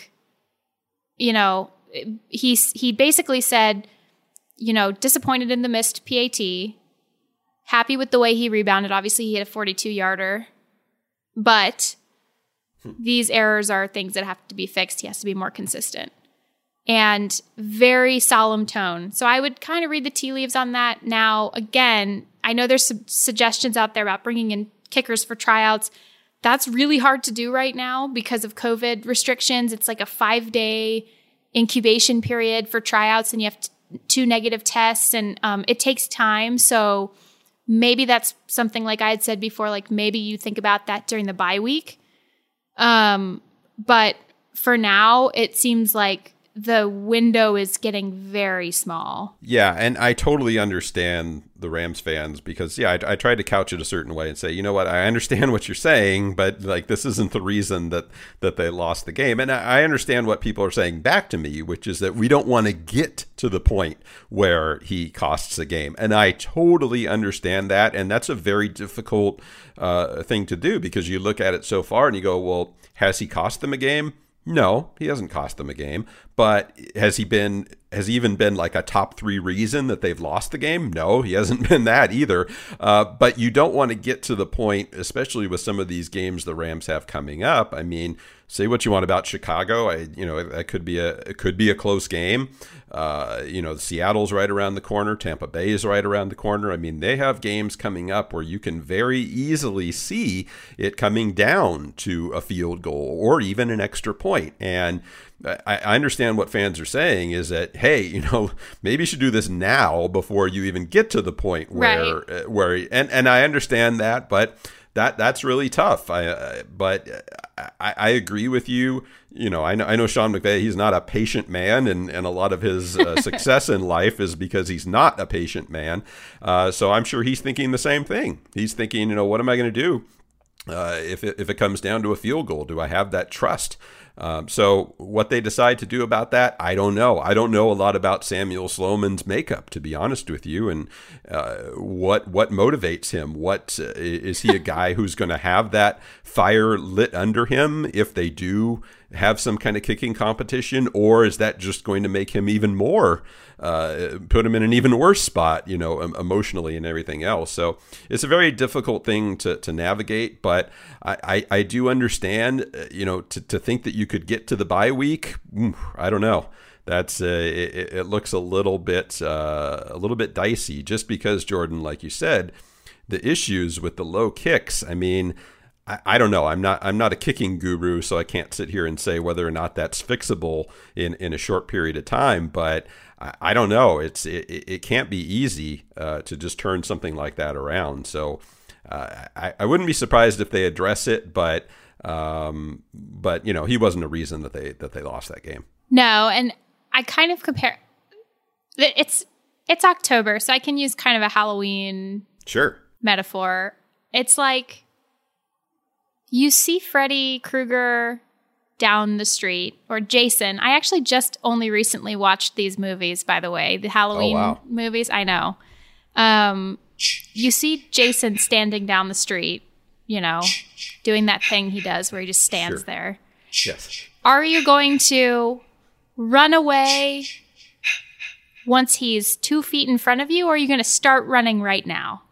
B: he basically said, disappointed in the missed PAT, happy with the way he rebounded. Obviously, he had a 42-yarder. But these errors are things that have to be fixed. He has to be more consistent. And very solemn tone. So I would kind of read the tea leaves on that. Now, again, I know there's some suggestions out there about bringing in kickers for tryouts. That's really hard to do right now because of COVID restrictions. It's like a 5-day incubation period for tryouts, and you have 2 negative tests, and it takes time. So maybe that's something, like I had said before, maybe you think about that during the bye week. But for now, it seems like the window is getting very small.
C: Yeah, and I totally understand the Rams fans because, I tried to couch it a certain way and say, you know what, I understand what you're saying, but this isn't the reason that they lost the game. And I understand what people are saying back to me, which is that we don't want to get to the point where he costs a game. And I totally understand that. And that's a very difficult thing to do because you look at it so far and you go, well, has he cost them a game? No, he hasn't cost them a game, but has he been has he even been like a top 3 reason that they've lost the game? No, he hasn't been that either. But you don't want to get to the point, especially with some of these games the Rams have coming up. I mean, say what you want about Chicago. That could be a close game. Seattle's right around the corner. Tampa Bay is right around the corner. I mean, they have games coming up where you can very easily see it coming down to a field goal or even an extra point. And I understand what fans are saying is that, hey, maybe you should do this now before you even get to the point where, and I understand that, but that's really tough. But I agree with you. I know Sean McVay, he's not a patient man, and a lot of his success in life is because he's not a patient man. So I'm sure he's thinking the same thing. He's thinking, what am I going to do if it comes down to a field goal? Do I have that trust? So what they decide to do about that, I don't know. I don't know a lot about Samuel Sloman's makeup, to be honest with you, and what motivates him. What is he a guy who's going to have that fire lit under him if they do have some kind of kicking competition, or is that just going to make him even more, put him in an even worse spot, emotionally and everything else? So it's a very difficult thing to navigate, but I do understand, to think that you could get to the bye week. I don't know. That's it looks a little bit dicey, just because, Jordan, like you said, the issues with the low kicks. I mean, I don't know. I'm not a kicking guru, so I can't sit here and say whether or not that's fixable in a short period of time. But I don't know. It can't be easy to just turn something like that around. So I wouldn't be surprised if they address it. But he wasn't a reason that they lost that game.
B: No, and I kind of compare. It's October, so I can use kind of a Halloween metaphor. It's like, you see Freddy Krueger down the street, or Jason. I actually just only recently watched these movies, by the way, the Halloween movies. I know. You see Jason standing down the street, doing that thing he does where he just stands there.
C: Yes.
B: Are you going to run away once he's 2 feet in front of you, or are you going to start running right now?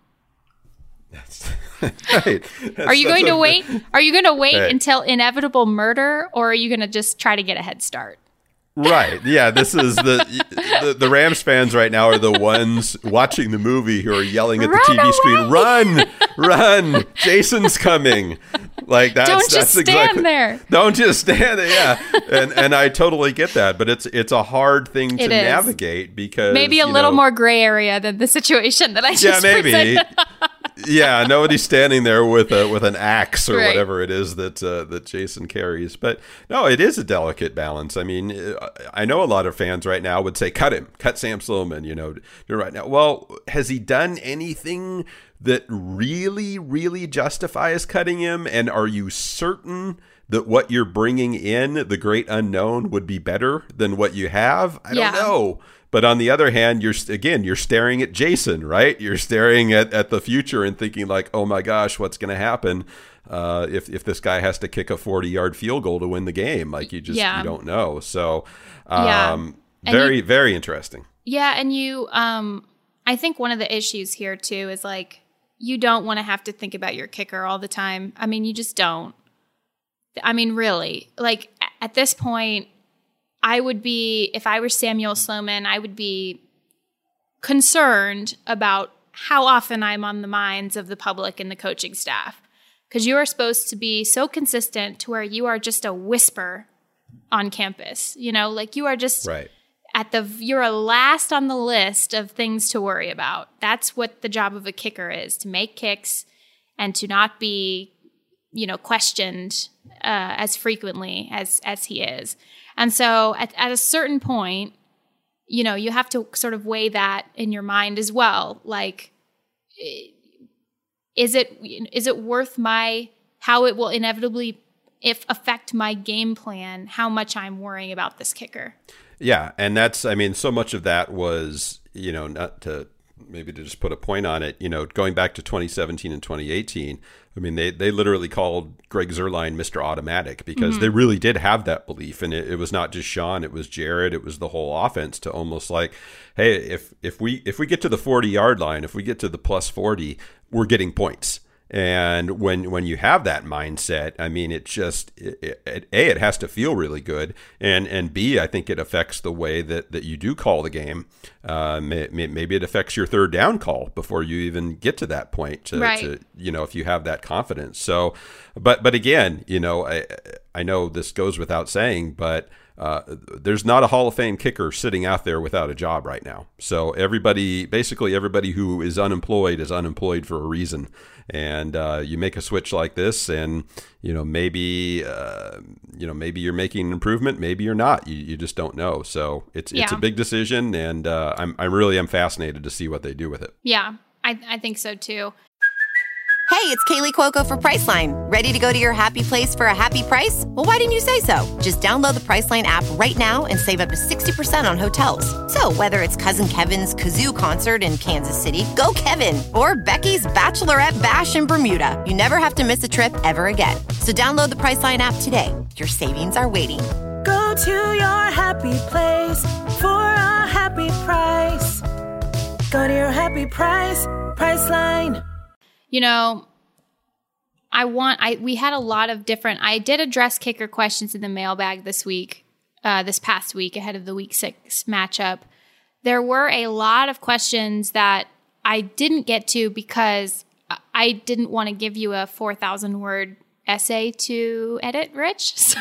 C: Right.
B: Are you going to wait? Are you going to wait until inevitable murder, or are you going to just try to get a head start?
C: Right. Yeah. This is the Rams fans right now are the ones watching the movie who are yelling at the TV screen, "Run! Jason's coming!" Like
B: Don't just stand there.
C: Don't just stand there. Yeah. And I totally get that, but it's a hard thing to navigate, because
B: maybe a little more gray area than the situation that I just presented.
C: Yeah, nobody's standing there with an axe or whatever it is that Jason carries. But no, it is a delicate balance. I mean, I know a lot of fans right now would say, cut Sam Sloman, right now. Well, has he done anything that really, really justifies cutting him? And are you certain that what you're bringing in, the great unknown, would be better than what you have? I don't know. But on the other hand, you're staring at Jason, right? You're staring at the future and thinking like, oh my gosh, what's going to happen if this guy has to kick a 40-yard field goal to win the game? Like you don't know. So very, very interesting. Yeah,
B: and I think one of the issues here too is like, you don't want to have to think about your kicker all the time. I mean, you just don't. I mean, really, like at this point, if I were Samuel Sloman, I would be concerned about how often I'm on the minds of the public and the coaching staff. Because you are supposed to be so consistent to where you are just a whisper on campus. Like you are just you're last on the list of things to worry about. That's what the job of a kicker is, to make kicks and to not be, questioned as frequently as he is. And so at a certain point, you have to sort of weigh that in your mind as well. Like, is it worth how it will inevitably affect my game plan, how much I'm worrying about this kicker?
C: Yeah. And so much of that was, not to maybe to just put a point on it, going back to 2017 and 2018, I mean, they literally called Greg Zuerlein Mr. Automatic because they really did have that belief. And it was not just Sean, it was Jared, it was the whole offense to almost like, hey, if we get to the 40-yard line, if we get to the plus 40, we're getting points. And when you have that mindset, I mean, it just, it has to feel really good. And B, I think it affects the way that you do call the game. Maybe it affects your third down call before you even get to that point to if you have that confidence. So, but again, I know this goes without saying, but there's not a Hall of Fame kicker sitting out there without a job right now. So basically everybody who is unemployed for a reason. And you make a switch like this, and maybe you're making an improvement, maybe you're not. You just don't know. So it's a big decision, and I really am fascinated to see what they do with it.
B: Yeah, I think so too.
G: Hey, it's Kaylee Cuoco for Priceline. Ready to go to your happy place for a happy price? Well, why didn't you say so? Just download the Priceline app right now and save up to 60% on hotels. So whether it's Cousin Kevin's Kazoo Concert in Kansas City, go Kevin, or Becky's Bachelorette Bash in Bermuda, you never have to miss a trip ever again. So download the Priceline app today. Your savings are waiting.
H: Go to your happy place for a happy price. Go to your happy price, Priceline.
B: We had a lot of I did address kicker questions in the mailbag this past week ahead of the week 6 matchup. There were a lot of questions that I didn't get to because I didn't want to give you a 4,000 word essay to edit, Rich. So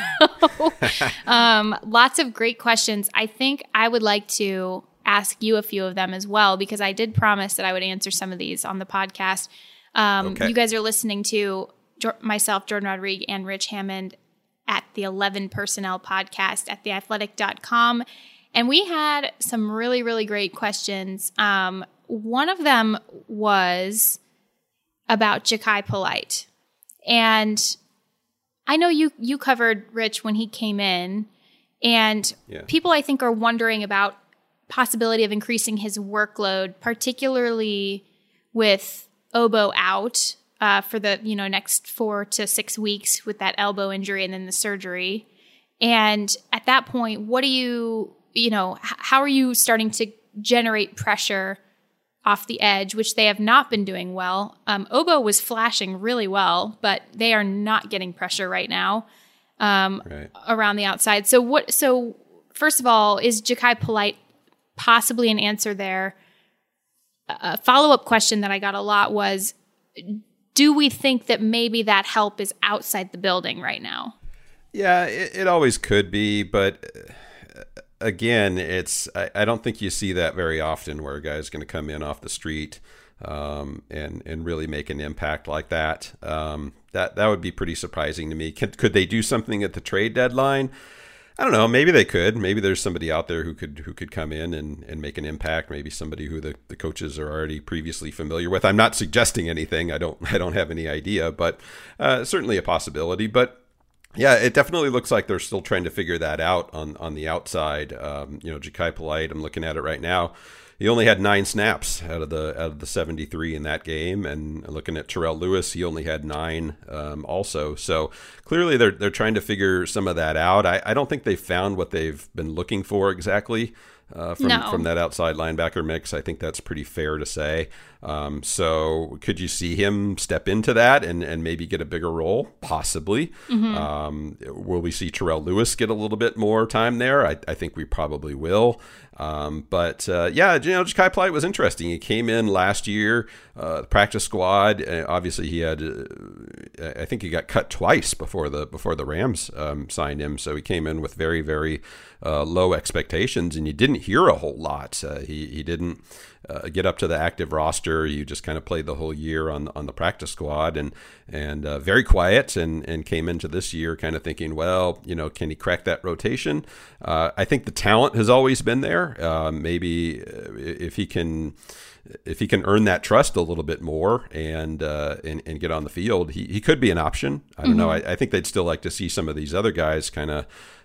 B: lots of great questions. I think I would like to ask you a few of them as well, because I did promise that I would answer some of these on the podcast. Okay. You guys are listening to myself, Jordan Rodriguez, and Rich Hammond at the 11 Personnel podcast at theathletic.com. And we had some really, really great questions. One of them was about Jachai Polite. And I know you covered Rich when he came in. And people, I think, are wondering about possibility of increasing his workload, particularly with Obo out for the next 4 to 6 weeks with that elbow injury and then the surgery. And at that point, what do how are you starting to generate pressure off the edge, which they have not been doing well? Obo was flashing really well, but they are not getting pressure right now around the outside. So first of all, is Jachai Polite possibly an answer there? A follow-up question that I got a lot was, do we think that maybe that help is outside the building right now?
C: Yeah, it always could be, but again, I don't think you see that very often where a guy's going to come in off the street and really make an impact like that. That would be pretty surprising to me. Could they do something at the trade deadline? I don't know. Maybe they could. Maybe there's somebody out there who could come in and make an impact. Maybe somebody who the coaches are already previously familiar with. I'm not suggesting anything. I don't have any idea, but certainly a possibility. But yeah, it definitely looks like they're still trying to figure that out on the outside. Jachai Polite, I'm looking at it right now. He only had 9 snaps out of the 73 in that game, and looking at Terrell Lewis, he only had 9 also. So clearly they're trying to figure some of that out. I don't think they found what they've been looking for exactly from that outside linebacker mix. I think that's pretty fair to say. So could you see him step into that and maybe get a bigger role? Possibly. Mm-hmm. Will we see Terrell Lewis get a little bit more time there? I think we probably will. But Jachai Polite was interesting. He came in last year, practice squad. Obviously, he had, I think he got cut twice before the Rams signed him. So he came in with very, very low expectations, and you didn't hear a whole lot. He didn't get up to the active roster. You just kind of played the whole year on the practice squad, and very quiet, and came into this year kind of thinking, well, can he crack that rotation? I think the talent has always been there. Maybe if he can earn that trust a little bit more and get on the field, he could be an option. I don't know. I think they'd still like to see some of these other guys kind of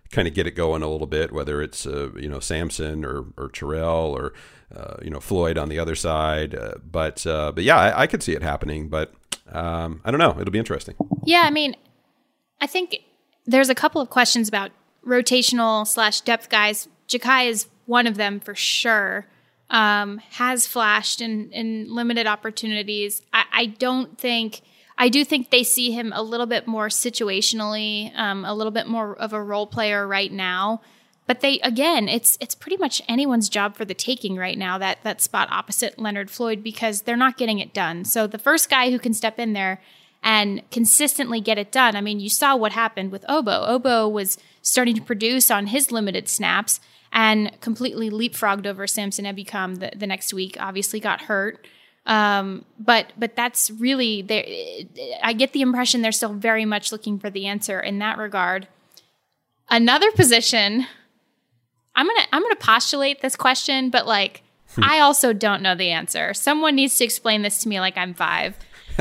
C: kind of get it going a little bit, whether it's Samson or Terrell or Floyd on the other side. But yeah, I could see it happening. But I don't know. It'll be interesting.
B: Yeah, I mean, I think there's a couple of questions about rotational / depth guys. Ja'Kai is one of them for sure. Has flashed in limited opportunities. I do think they see him a little bit more situationally, a little bit more of a role player right now. But it's pretty much anyone's job for the taking right now, that spot opposite Leonard Floyd, because they're not getting it done. So the first guy who can step in there and consistently get it done. I mean, you saw what happened with Obo. Obo was starting to produce on his limited snaps and completely leapfrogged over Samson Ebukam the next week. Obviously got hurt. But that's really, I get the impression they're still very much looking for the answer in that regard. Another position, I'm gonna postulate this question, but like I also don't know the answer. Someone needs to explain this to me like I'm 5.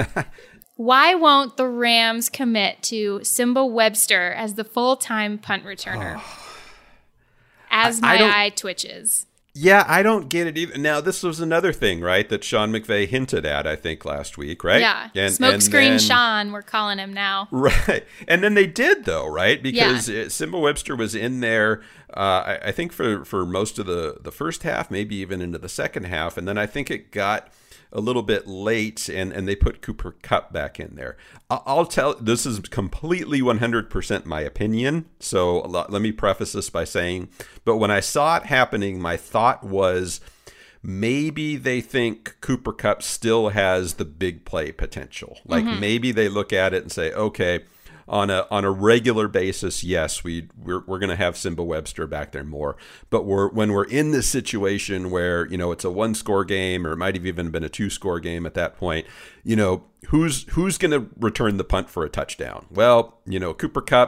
B: Why won't the Rams commit to Simba Webster as the full-time punt returner? As my eye twitches.
C: Yeah, I don't get it either. Now, this was another thing, right, that Sean McVay hinted at, I think, last week, right?
B: Yeah, Smokescreen Sean, we're calling him now.
C: Right. And then they did, though, right? Because Simba Webster was in there, I think, for most of the first half, maybe even into the second half. And then I think it got a little bit late, and they put Cooper Kupp back in there. I'll tell, this is completely 100% my opinion, so let me preface this by saying, but when I saw it happening, my thought was maybe they think Cooper Kupp still has the big play potential. Like maybe they look at it and say, okay, on a regular basis, yes, we're going to have Simba Webster back there more. But when we're in this situation where, it's a 1-score game, or it might have even been a 2-score game at that point, who's going to return the punt for a touchdown? Well, Cooper Kupp,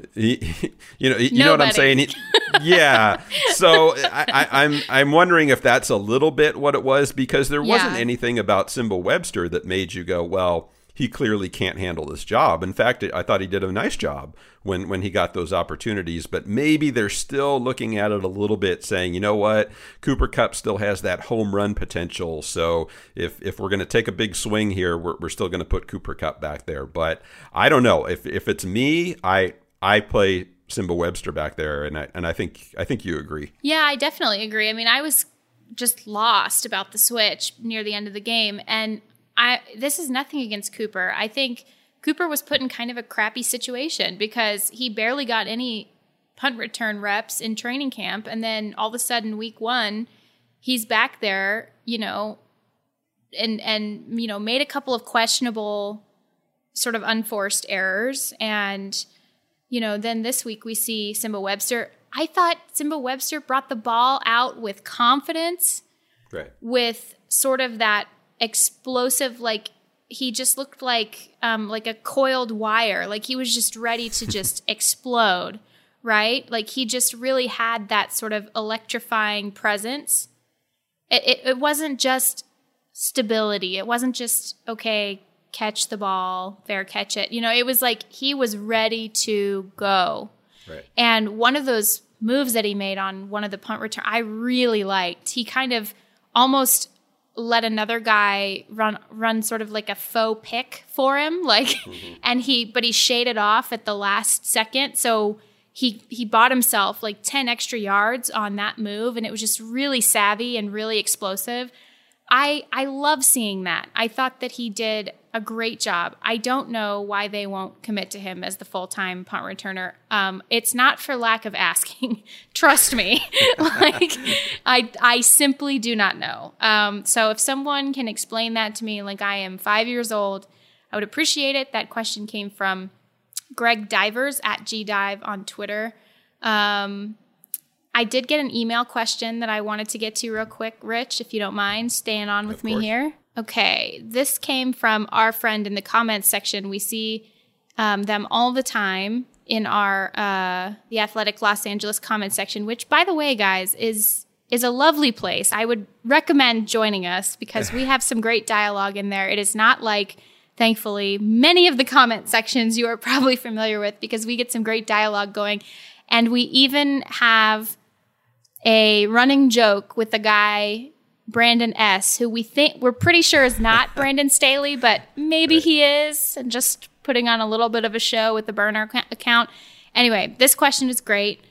C: you know what I'm saying? Yeah. So I'm wondering if that's a little bit what it was, because there wasn't anything about Simba Webster that made you go, well, he clearly can't handle this job. In fact, I thought he did a nice job when he got those opportunities, but maybe they're still looking at it a little bit saying, you know what, Cooper Kupp still has that home run potential. So if we're going to take a big swing here, we're still going to put Cooper Kupp back there. But I don't know. If it's me, I play Simba Webster back there, and I think you agree.
B: Yeah, I definitely agree. I mean, I was just lost about the switch near the end of the game, and this is nothing against Cooper. I think Cooper was put in kind of a crappy situation because he barely got any punt return reps in training camp. And then all of a sudden, week 1, he's back there, and made a couple of questionable sort of unforced errors. And, then this week we see Simba Webster. I thought Simba Webster brought the ball out with confidence,
C: right? With
B: sort of that explosive, like he just looked like a coiled wire, like he was just ready to just explode, right? Like he just really had that sort of electrifying presence. It wasn't just stability. It wasn't just, okay, catch the ball, fair catch it. It was like he was ready to go.
C: Right.
B: And one of those moves that he made on one of the punt return, I really liked. He kind of almost let another guy run sort of like a faux pick for him, like, and he shaded off at the last second, so he bought himself like 10 extra yards on that move, and it was just really savvy and really explosive. I love seeing that. I thought that he did a great job. I don't know why they won't commit to him as the full-time punt returner. It's not for lack of asking. Trust me. Like, I simply do not know. So if someone can explain that to me, like I am 5 years old, I would appreciate it. That question came from Greg Divers at GDive on Twitter. I did get an email question that I wanted to get to real quick, Rich, if you don't mind staying on with me here. Okay, this came from our friend in the comments section. We see them all the time in our The Athletic Los Angeles comment section, which, by the way, guys, is a lovely place. I would recommend joining us because we have some great dialogue in there. It is not like, thankfully, many of the comment sections you are probably familiar with, because we get some great dialogue going. And we even have a running joke with the guy, Brandon S., who we're pretty sure is not Brandon Staley, but maybe he is, and just putting on a little bit of a show with the burner account. Anyway, this question is great.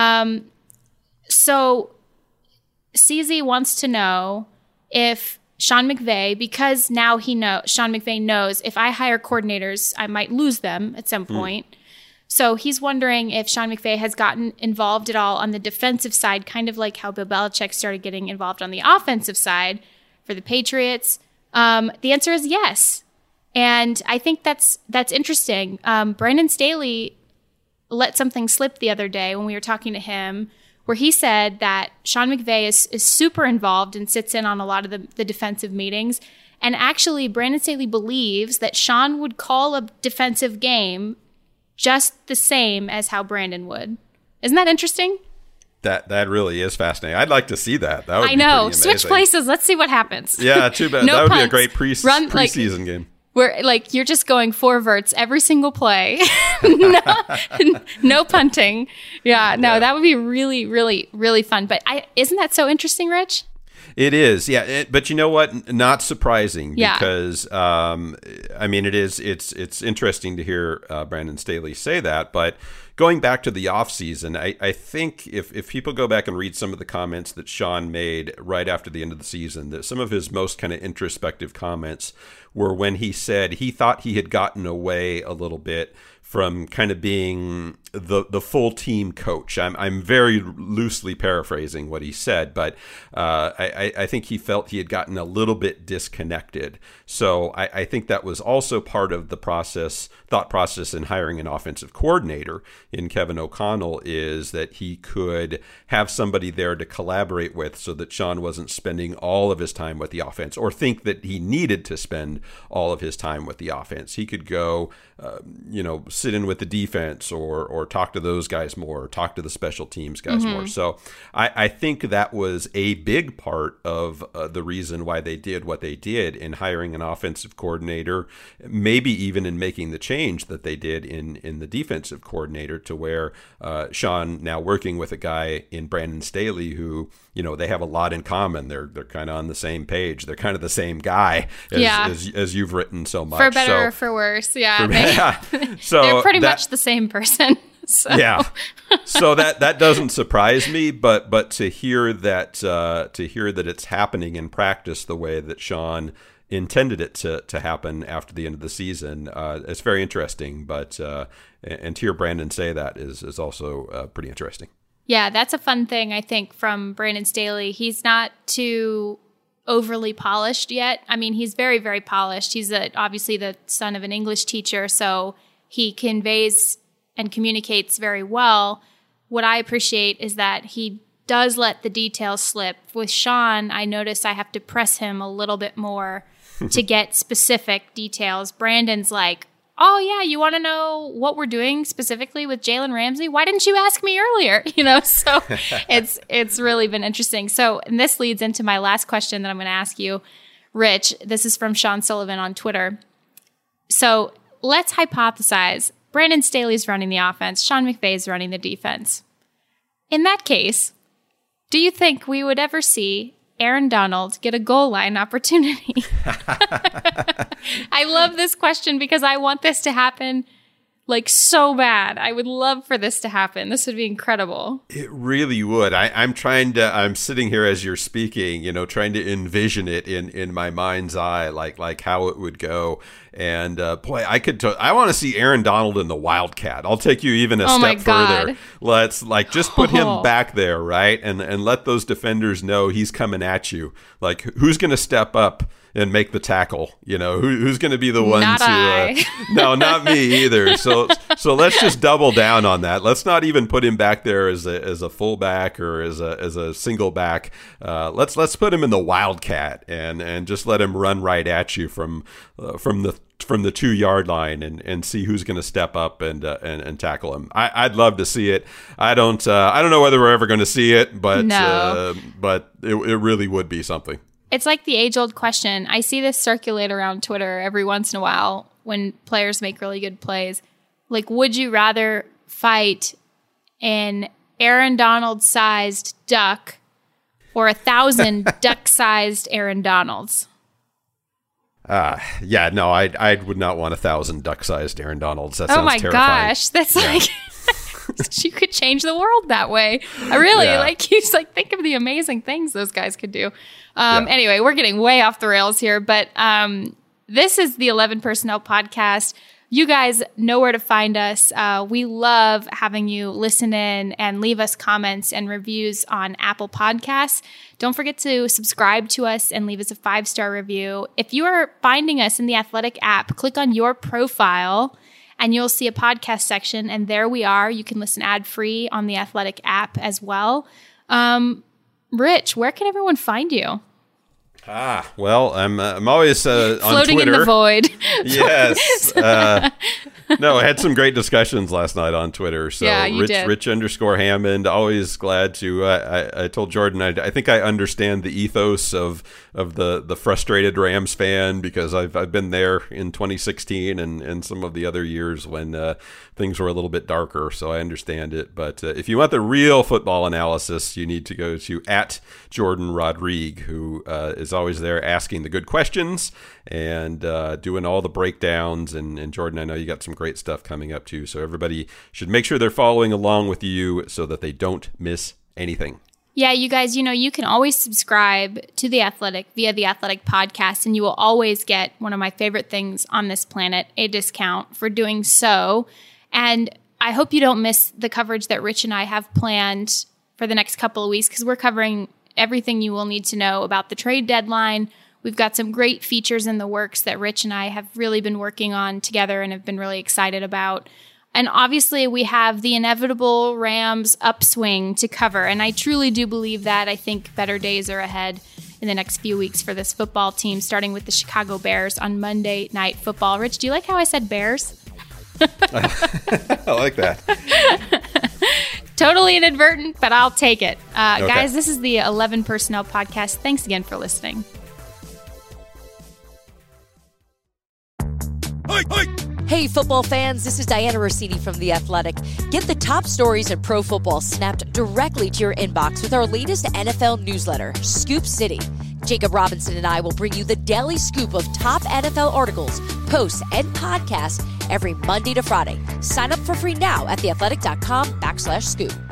B: So CZ wants to know if Sean McVay, because now Sean McVay knows if I hire coordinators, I might lose them at some point. So he's wondering if Sean McVay has gotten involved at all on the defensive side, kind of like how Bill Belichick started getting involved on the offensive side for the Patriots. The answer is yes. And I think that's interesting. Brandon Staley let something slip the other day when we were talking to him, where he said that Sean McVay is super involved and sits in on a lot of the defensive meetings. And actually, Brandon Staley believes that Sean would call a defensive game just the same as how Brandon would. Isn't that interesting?
C: That really is fascinating. I'd like to see that. That would
B: I know. Switch places. Let's see what happens.
C: Yeah, too bad.
B: No
C: that would
B: punts.
C: be a great preseason game.
B: Where you're just going 4 verts every single play. no punting. Yeah, no, that would be really, really, really fun. But isn't that so interesting, Rich?
C: It is, yeah. But you know what? Not surprising, because it's interesting to hear Brandon Staley say that. But going back to the offseason, I think if people go back and read some of the comments that Sean made right after the end of the season, that some of his most kind of introspective comments were when he said he thought he had gotten away a little bit from kind of being the full team coach. I'm very loosely paraphrasing what he said, but I think he felt he had gotten a little bit disconnected. So I think that was also part of the thought process in hiring an offensive coordinator in Kevin O'Connell, is that he could have somebody there to collaborate with, so that Sean wasn't spending all of his time with the offense, or think that he needed to spend all of his time with the offense. He could go, sit in with the defense, or talk to those guys more, or talk to the special teams guys more. So I think that was a big part of the reason why they did what they did in hiring an offensive coordinator, maybe even in making the change that they did in the defensive coordinator, to where Sean now working with a guy in Brandon Staley who, they have a lot in common. They're kind of on the same page. They're kind of the same guy as you've written so much.
B: For better or for worse. Yeah.
C: So
B: they're pretty much the same person. So.
C: Yeah. So that doesn't surprise me, but to hear that it's happening in practice the way that Sean intended it to happen after the end of the season, it's very interesting. But and to hear Brandon say that is also pretty interesting.
B: Yeah, that's a fun thing, I think, from Brandon Staley. He's not too overly polished yet. I mean, he's very, very polished. He's obviously the son of an English teacher, so he conveys and communicates very well. What I appreciate is that he does let the details slip. With Sean, I notice I have to press him a little bit more to get specific details. Brandon's like, oh yeah, you want to know what we're doing specifically with Jalen Ramsey? Why didn't you ask me earlier? So it's really been interesting. So, and this leads into my last question that I'm going to ask you, Rich. This is from Sean Sullivan on Twitter. So let's hypothesize Brandon Staley's running the offense, Sean McVay's running the defense. In that case, do you think we would ever see Aaron Donald get a goal line opportunity? I love this question because I want this to happen so bad. I would love for this to happen. This would be incredible.
C: It really would. I'm sitting here as you're speaking, trying to envision it in my mind's eye, like how it would go. And boy, I want to see Aaron Donald in the Wildcat. I'll take you even a step further. Let's just put him back there, right? And let those defenders know he's coming at you. Who's going to step up and make the tackle? Who's going to be the one to? No, not me either. So let's just double down on that. Let's not even put him back there as a fullback or as a single back. Let's put him in the Wildcat and just let him run right at you from the 2-yard line and see who's going to step up and tackle him. I'd love to see it. I don't know whether we're ever going to see it, but it really would be something.
B: It's like the age-old question. I see this circulate around Twitter every once in a while when players make really good plays. Would you rather fight an Aaron Donald-sized duck or 1,000 duck-sized Aaron Donalds?
C: Yeah, no, I would not want 1,000 duck-sized Aaron Donalds. That sounds terrifying.
B: Gosh, that's like you could change the world that way. I really think of the amazing things those guys could do. Anyway, we're getting way off the rails here, but this is the 11 Personnel Podcast. You guys know where to find us. We love having you listen in and leave us comments and reviews on Apple Podcasts. Don't forget to subscribe to us and leave us a 5-star review. If you are finding us in the Athletic app, click on your profile and you'll see a podcast section. And there we are. You can listen ad-free on the Athletic app as well. Rich, where can everyone find you?
C: Well, I'm always on
B: floating
C: Twitter.
B: In the void.
C: Yes. No, I had some great discussions last night on Twitter. So
B: yeah, you did.
C: Rich_Hammond. Always glad to. I told Jordan I think I understand the ethos of the frustrated Rams fan, because I've been there in 2016 and some of the other years when things were a little bit darker. So I understand it. But if you want the real football analysis, you need to go to @JordanRodrigue, who is always there asking the good questions and doing all the breakdowns. And Jordan, I know you got some great stuff coming up too. So everybody should make sure they're following along with you so that they don't miss anything.
B: Yeah, you guys, you can always subscribe to The Athletic via The Athletic Podcast, and you will always get one of my favorite things on this planet, a discount for doing so. And I hope you don't miss the coverage that Rich and I have planned for the next couple of weeks, because we're covering everything you will need to know about the trade deadline. We've got some great features in the works that Rich and I have really been working on together and have been really excited about. And obviously, we have the inevitable Rams upswing to cover. And I truly do believe that. I think better days are ahead in the next few weeks for this football team, starting with the Chicago Bears on Monday Night Football. Rich, do you like how I said Bears?
C: I like that.
B: Totally inadvertent, but I'll take it.
C: Okay.
B: Guys, this is the 11 Personnel Podcast. Thanks again for listening.
I: Hey, football fans, this is Diana Rossini from The Athletic. Get the top stories in pro football snapped directly to your inbox with our latest NFL newsletter, Scoop City. Jacob Robinson and I will bring you the daily scoop of top NFL articles, posts, and podcasts every Monday to Friday. Sign up for free now at theathletic.com/scoop.